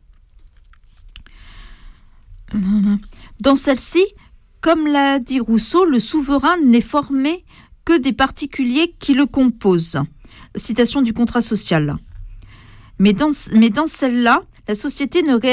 Dans celle-ci, comme l'a dit Rousseau, le souverain n'est formé que des particuliers qui le composent. Citation du contrat social. Mais dans celle-là, la société ne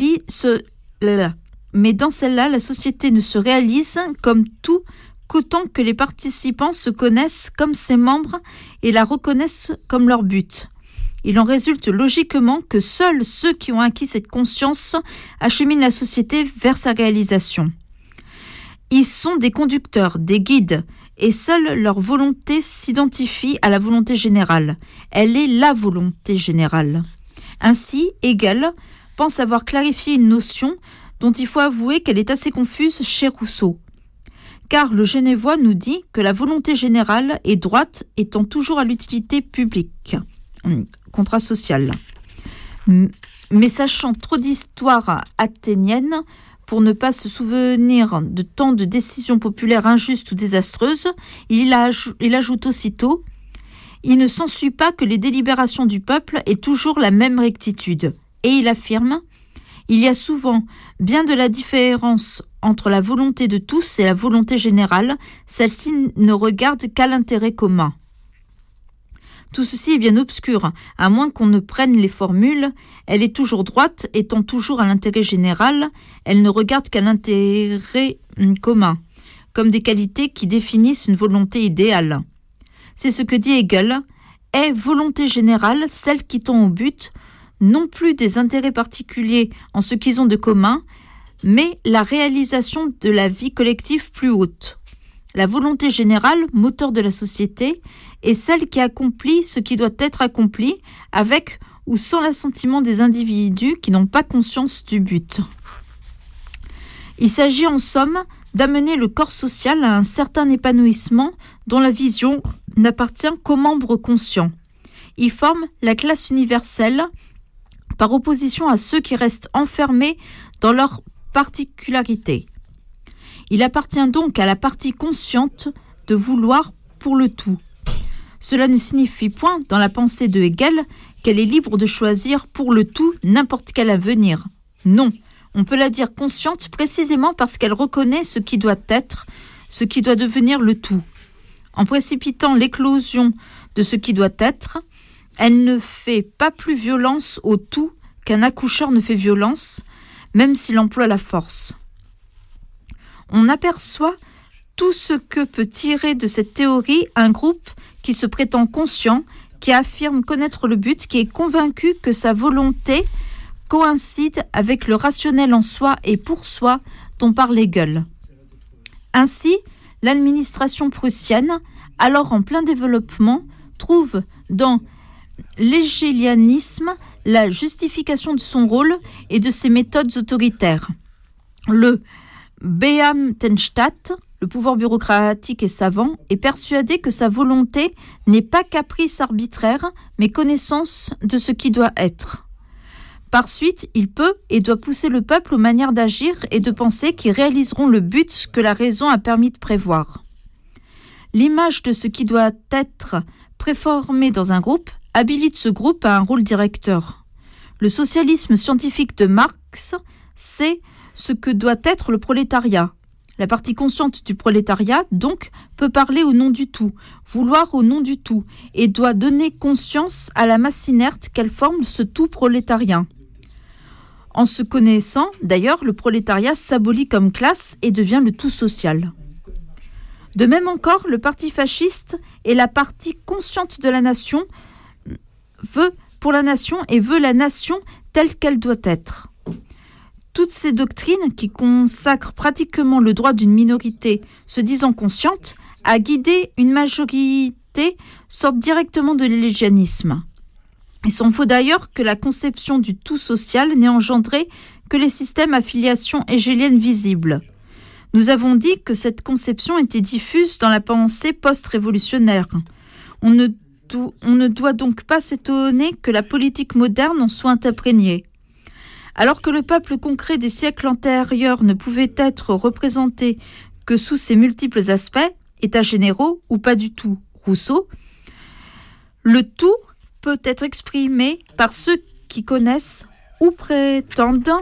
se réalise comme tout qu'autant que les participants se connaissent comme ses membres et la reconnaissent comme leur but. Il en résulte logiquement que seuls ceux qui ont acquis cette conscience acheminent la société vers sa réalisation. Ils sont des conducteurs, des guides, et seule leur volonté s'identifie à la volonté générale. Elle est la volonté générale. Ainsi, Hegel pense avoir clarifié une notion dont il faut avouer qu'elle est assez confuse chez Rousseau. Car le Genevois nous dit que la volonté générale est droite étant toujours à l'utilité publique. Contrat social. Mais sachant trop d'histoires athéniennes, pour ne pas se souvenir de tant de décisions populaires injustes ou désastreuses, il ajoute aussitôt « Il ne s'ensuit pas que les délibérations du peuple aient toujours la même rectitude. » Et il affirme « Il y a souvent bien de la différence entre la volonté de tous et la volonté générale. Celle-ci ne regarde qu'à l'intérêt commun. » Tout ceci est bien obscur, à moins qu'on ne prenne les formules. Elle est toujours droite, étant toujours à l'intérêt général. Elle ne regarde qu'à l'intérêt commun, comme des qualités qui définissent une volonté idéale. C'est ce que dit Hegel. Est volonté générale celle qui tend au but, non plus des intérêts particuliers en ce qu'ils ont de commun, mais la réalisation de la vie collective plus haute. La volonté générale, moteur de la société, est celle qui accomplit ce qui doit être accompli, avec ou sans l'assentiment des individus qui n'ont pas conscience du but. Il s'agit en somme d'amener le corps social à un certain épanouissement dont la vision n'appartient qu'aux membres conscients. Il forme la classe universelle par opposition à ceux qui restent enfermés dans leurs particularités. Il appartient donc à la partie consciente de vouloir pour le tout. Cela ne signifie point, dans la pensée de Hegel, qu'elle est libre de choisir pour le tout n'importe quel avenir. Non, on peut la dire consciente précisément parce qu'elle reconnaît ce qui doit être, ce qui doit devenir le tout. En précipitant l'éclosion de ce qui doit être, elle ne fait pas plus violence au tout qu'un accoucheur ne fait violence, même s'il emploie la force. On aperçoit tout ce que peut tirer de cette théorie un groupe qui se prétend conscient, qui affirme connaître le but, qui est convaincu que sa volonté coïncide avec le rationnel en soi et pour soi dont parle Hegel. Ainsi, l'administration prussienne, alors en plein développement, trouve dans l'hegelianisme la justification de son rôle et de ses méthodes autoritaires. Le Beamtenstaat, le pouvoir bureaucratique et savant, est persuadé que sa volonté n'est pas caprice arbitraire, mais connaissance de ce qui doit être. Par suite, il peut et doit pousser le peuple aux manières d'agir et de penser qui réaliseront le but que la raison a permis de prévoir. L'image de ce qui doit être préformé dans un groupe habilite ce groupe à un rôle directeur. Le socialisme scientifique de Marx sait ce que doit être le prolétariat. La partie consciente du prolétariat, donc, peut parler au nom du tout, vouloir au nom du tout, et doit donner conscience à la masse inerte qu'elle forme ce tout prolétarien. En se connaissant, d'ailleurs, le prolétariat s'abolit comme classe et devient le tout social. De même encore, le parti fasciste est la partie consciente de la nation, veut pour la nation et veut la nation telle qu'elle doit être. Toutes ces doctrines qui consacrent pratiquement le droit d'une minorité, se disant consciente, à guider une majorité sortent directement de l'hegelianisme. Il s'en faut d'ailleurs que la conception du tout social n'ait engendré que les systèmes à filiation hégélienne visibles. Nous avons dit que cette conception était diffuse dans la pensée post-révolutionnaire. On ne doit donc pas s'étonner que la politique moderne en soit imprégnée. Alors que le peuple concret des siècles antérieurs ne pouvait être représenté que sous ses multiples aspects, états généraux ou pas du tout, Rousseau, le tout peut être exprimé par ceux qui connaissent ou prétendent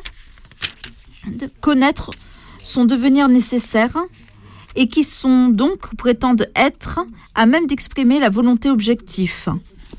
connaître son devenir nécessaire et qui sont donc, prétendent être, à même d'exprimer la volonté objective.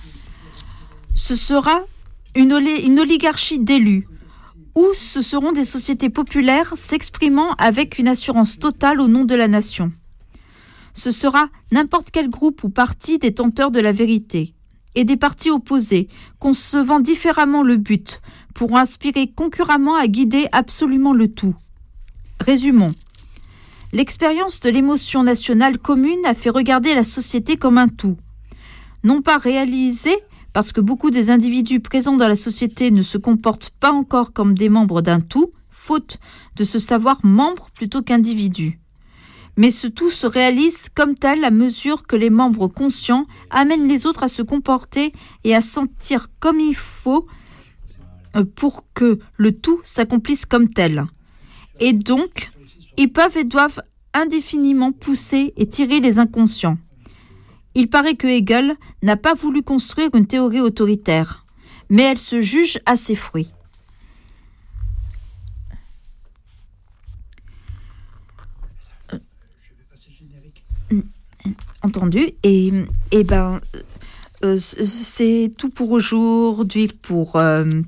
Ce sera une oligarchie d'élus, ou ce seront des sociétés populaires s'exprimant avec une assurance totale au nom de la nation. Ce sera n'importe quel groupe ou parti détenteur de la vérité, et des partis opposés, concevant différemment le but, pourront aspirer concurremment à guider absolument le tout. Résumons. L'expérience de l'émotion nationale commune a fait regarder la société comme un tout. Non pas réalisé, parce que beaucoup des individus présents dans la société ne se comportent pas encore comme des membres d'un tout, faute de se savoir membres plutôt qu'individus. Mais ce tout se réalise comme tel à mesure que les membres conscients amènent les autres à se comporter et à sentir comme il faut pour que le tout s'accomplisse comme tel. Et donc, ils peuvent et doivent indéfiniment pousser et tirer les inconscients. Il paraît que Hegel n'a pas voulu construire une théorie autoritaire, mais elle se juge à ses fruits. Entendu. C'est tout pour aujourd'hui pour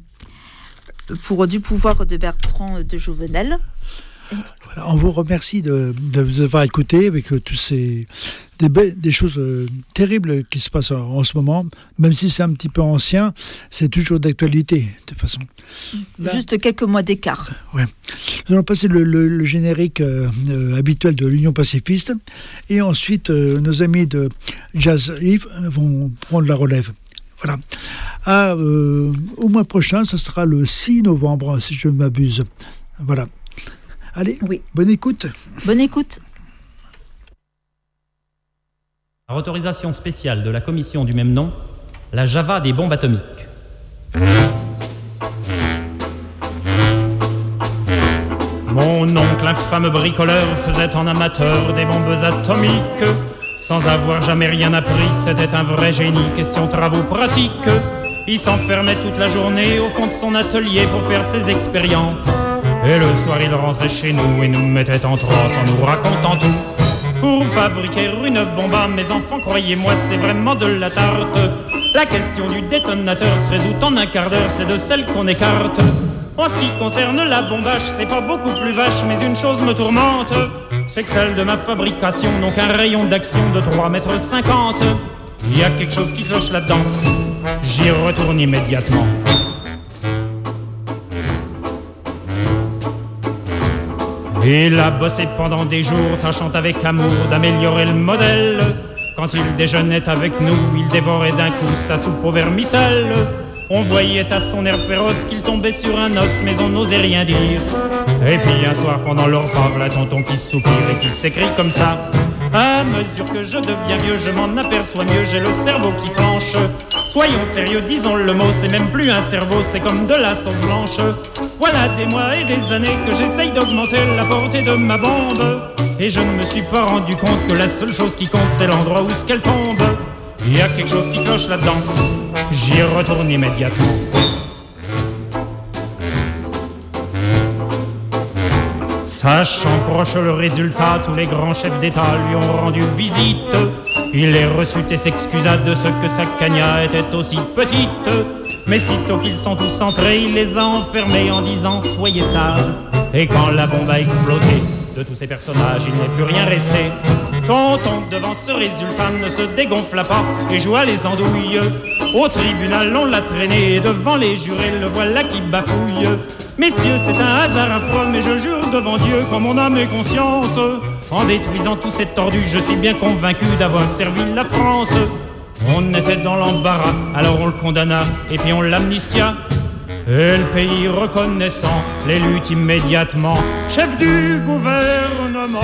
Du pouvoir de Bertrand de Jouvenel. Voilà, on vous remercie de vous avoir écouté avec tous ces des choses terribles qui se passent en ce moment, même si c'est un petit peu ancien, c'est toujours d'actualité de toute façon. Là, juste quelques mois d'écart. Ouais. Nous allons passer le générique habituel de l'Union pacifiste et ensuite nos amis de Jazz Yves vont prendre la relève. Voilà. Au mois prochain, ce sera le 6 novembre, si je ne m'abuse. Voilà. Allez, oui. Bonne écoute. Bonne écoute. Par autorisation spéciale de la commission du même nom, la Java des bombes atomiques. Mon oncle, infâme bricoleur, faisait en amateur des bombes atomiques. Sans avoir jamais rien appris, c'était un vrai génie, question travaux pratiques. Il s'enfermait toute la journée au fond de son atelier pour faire ses expériences. Et le soir il rentrait chez nous et nous mettait en transe en nous racontant tout. Pour fabriquer une bombe, mes enfants, croyez-moi, c'est vraiment de la tarte. La question du détonateur se résout en un quart d'heure, c'est de celle qu'on écarte. En ce qui concerne la bombage, c'est pas beaucoup plus vache, mais une chose me tourmente, c'est que celle de ma fabrication n'ont qu'un rayon d'action de 3,50 m. Il y a quelque chose qui cloche là-dedans. J'y retourne immédiatement. Il a bossé pendant des jours, tâchant avec amour d'améliorer le modèle. Quand il déjeunait avec nous, il dévorait d'un coup sa soupe au vermicelle. On voyait à son air féroce qu'il tombait sur un os, mais on n'osait rien dire. Et puis un soir pendant le repas, voilà tonton qui soupire et qui s'écrie comme ça. À mesure que je deviens vieux, je m'en aperçois mieux, j'ai le cerveau qui flanche. Soyons sérieux, disons le mot, c'est même plus un cerveau, c'est comme de la sauce blanche. Voilà des mois et des années que j'essaye d'augmenter la portée de ma bombe. Et je ne me suis pas rendu compte que la seule chose qui compte, c'est l'endroit où ce qu'elle tombe. Il y a quelque chose qui cloche là-dedans, j'y retourne immédiatement. Sachant proche le résultat, tous les grands chefs d'État lui ont rendu visite. Il les reçut et s'excusa de ce que sa cagna était aussi petite. Mais sitôt qu'ils sont tous entrés, il les a enfermés en disant « Soyez sages ». Et quand la bombe a explosé, de tous ces personnages, il n'est plus rien resté. Tonton, devant ce résultat, ne se dégonfla pas et joua les andouilles. Au tribunal, on l'a traîné et devant les jurés, le voilà qui bafouille. Messieurs, c'est un hasard affreux, mais je jure devant Dieu qu'en mon âme et conscience, en détruisant tous ces tordus, je suis bien convaincu d'avoir servi la France. On était dans l'embarras, alors on le condamna et puis on l'amnistia. Et le pays reconnaissant l'élut immédiatement chef du gouvernement.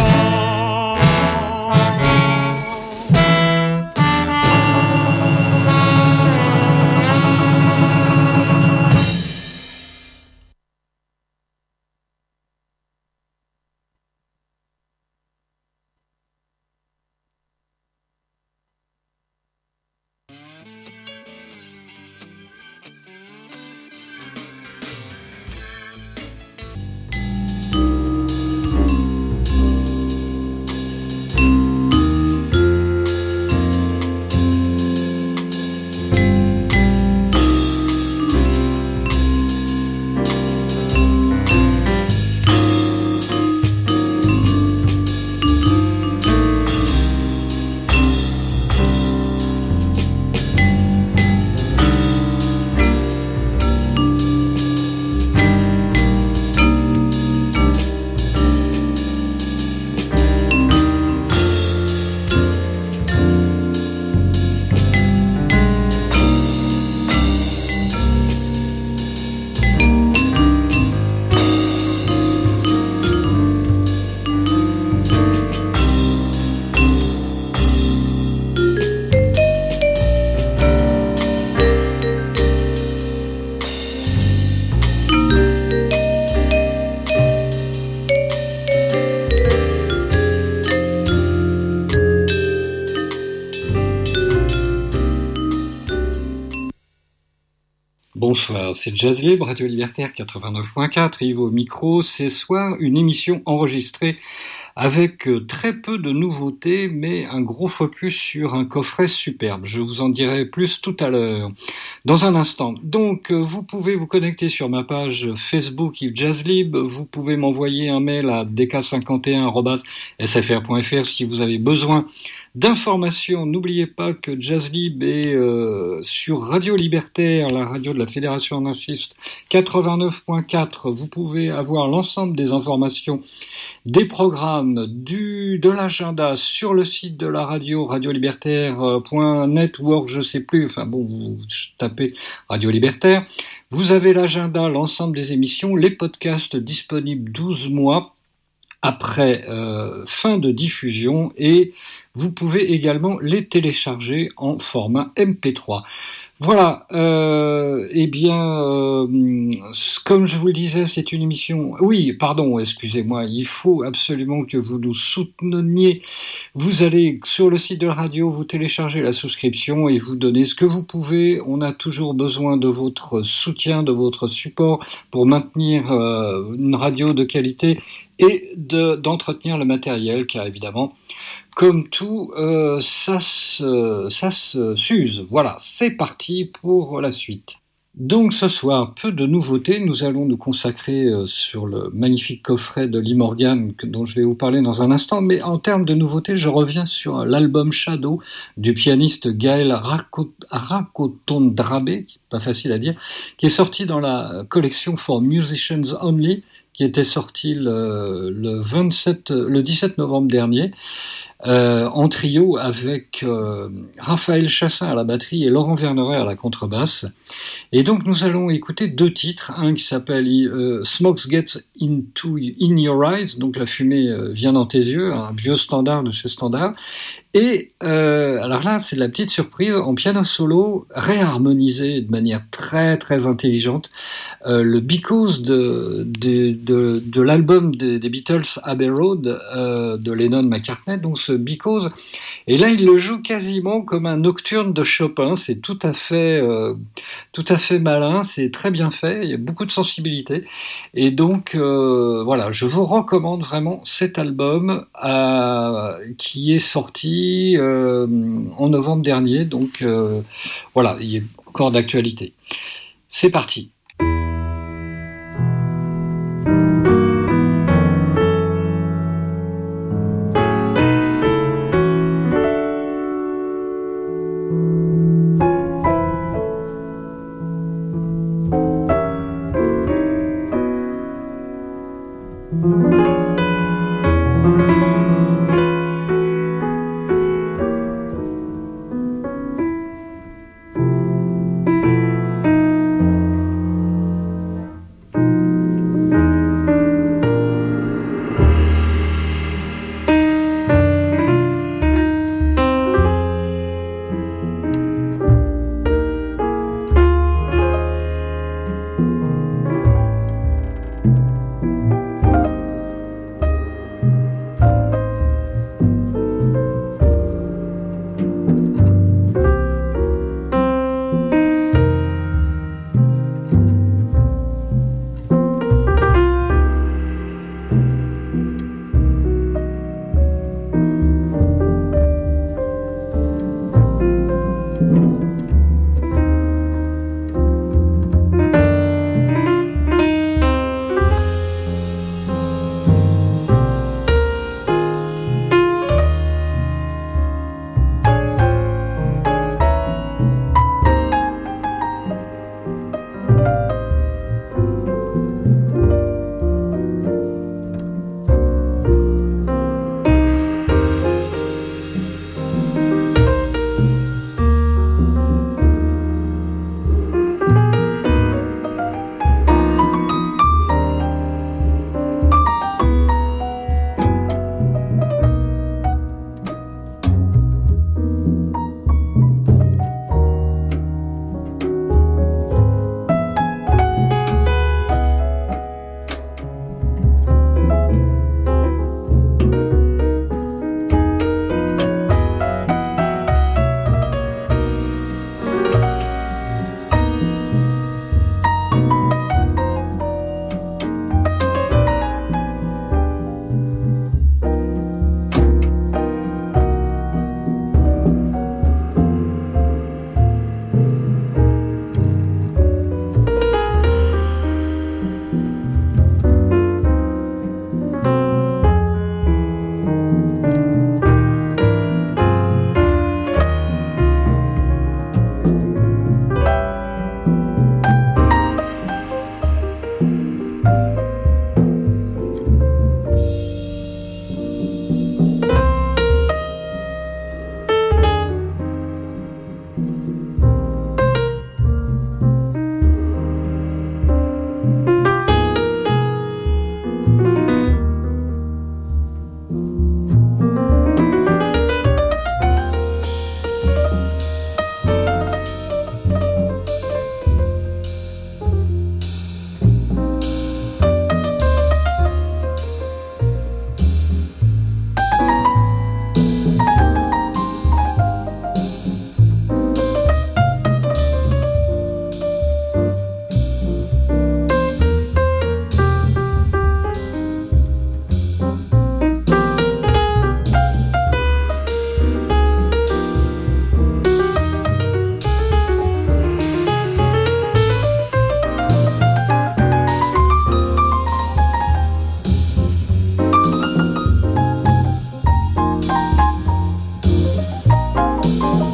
Bonsoir, c'est Jazz Libre, Radio Libertaire 89.4, Yves au micro. Ce soir, une émission enregistrée avec très peu de nouveautés, mais un gros focus sur un coffret superbe. Je vous en dirai plus tout à l'heure, dans un instant. Donc, vous pouvez vous connecter sur ma page Facebook Yves Jazzlib. Vous pouvez m'envoyer un mail à dk51@sfr.fr si vous avez besoin d'informations. N'oubliez pas que Jazzlib est sur Radio Libertaire, la radio de la Fédération anarchiste 89.4. Vous pouvez avoir l'ensemble des informations, des programmes, de l'agenda sur le site de la radio, radiolibertaire.network, je sais plus, enfin bon, vous tapez Radio Libertaire. Vous avez l'agenda, l'ensemble des émissions, les podcasts disponibles 12 mois après fin de diffusion, et vous pouvez également les télécharger en format MP3. Voilà, comme je vous le disais, c'est une émission... Oui, pardon, excusez-moi, il faut absolument que vous nous souteniez. Vous allez sur le site de la radio, vous téléchargez la souscription et vous donnez ce que vous pouvez. On a toujours besoin de votre soutien, de votre support pour maintenir une radio de qualité et d'entretenir le matériel, car évidemment... Comme tout, ça se s'use. Voilà, c'est parti pour la suite. Donc ce soir, peu de nouveautés. Nous allons nous consacrer sur le magnifique coffret de Lee Morgan dont je vais vous parler dans un instant. Mais en termes de nouveautés, je reviens sur l'album Shadow du pianiste Gaël Rakotondrabe, pas facile à dire, qui est sorti dans la collection For Musicians Only, qui était sorti le 17 novembre dernier. En trio avec Raphaël Chassin à la batterie et Laurent Verneret à la contrebasse. Et donc nous allons écouter 2 titres, un qui s'appelle Smoke Gets in Your Eyes, donc la fumée vient dans tes yeux, un vieux standard de chez Standard. Et alors là, c'est la petite surprise, en piano solo, réharmonisé de manière très très intelligente, le Because de l'album des Beatles Abbey Road de Lennon-McCartney, donc ce Because. Et là, il le joue quasiment comme un nocturne de Chopin. C'est tout à fait malin, c'est très bien fait, il y a beaucoup de sensibilité. Et donc voilà, je vous recommande vraiment cet album qui est sorti en novembre dernier, donc voilà, il est encore d'actualité. C'est parti.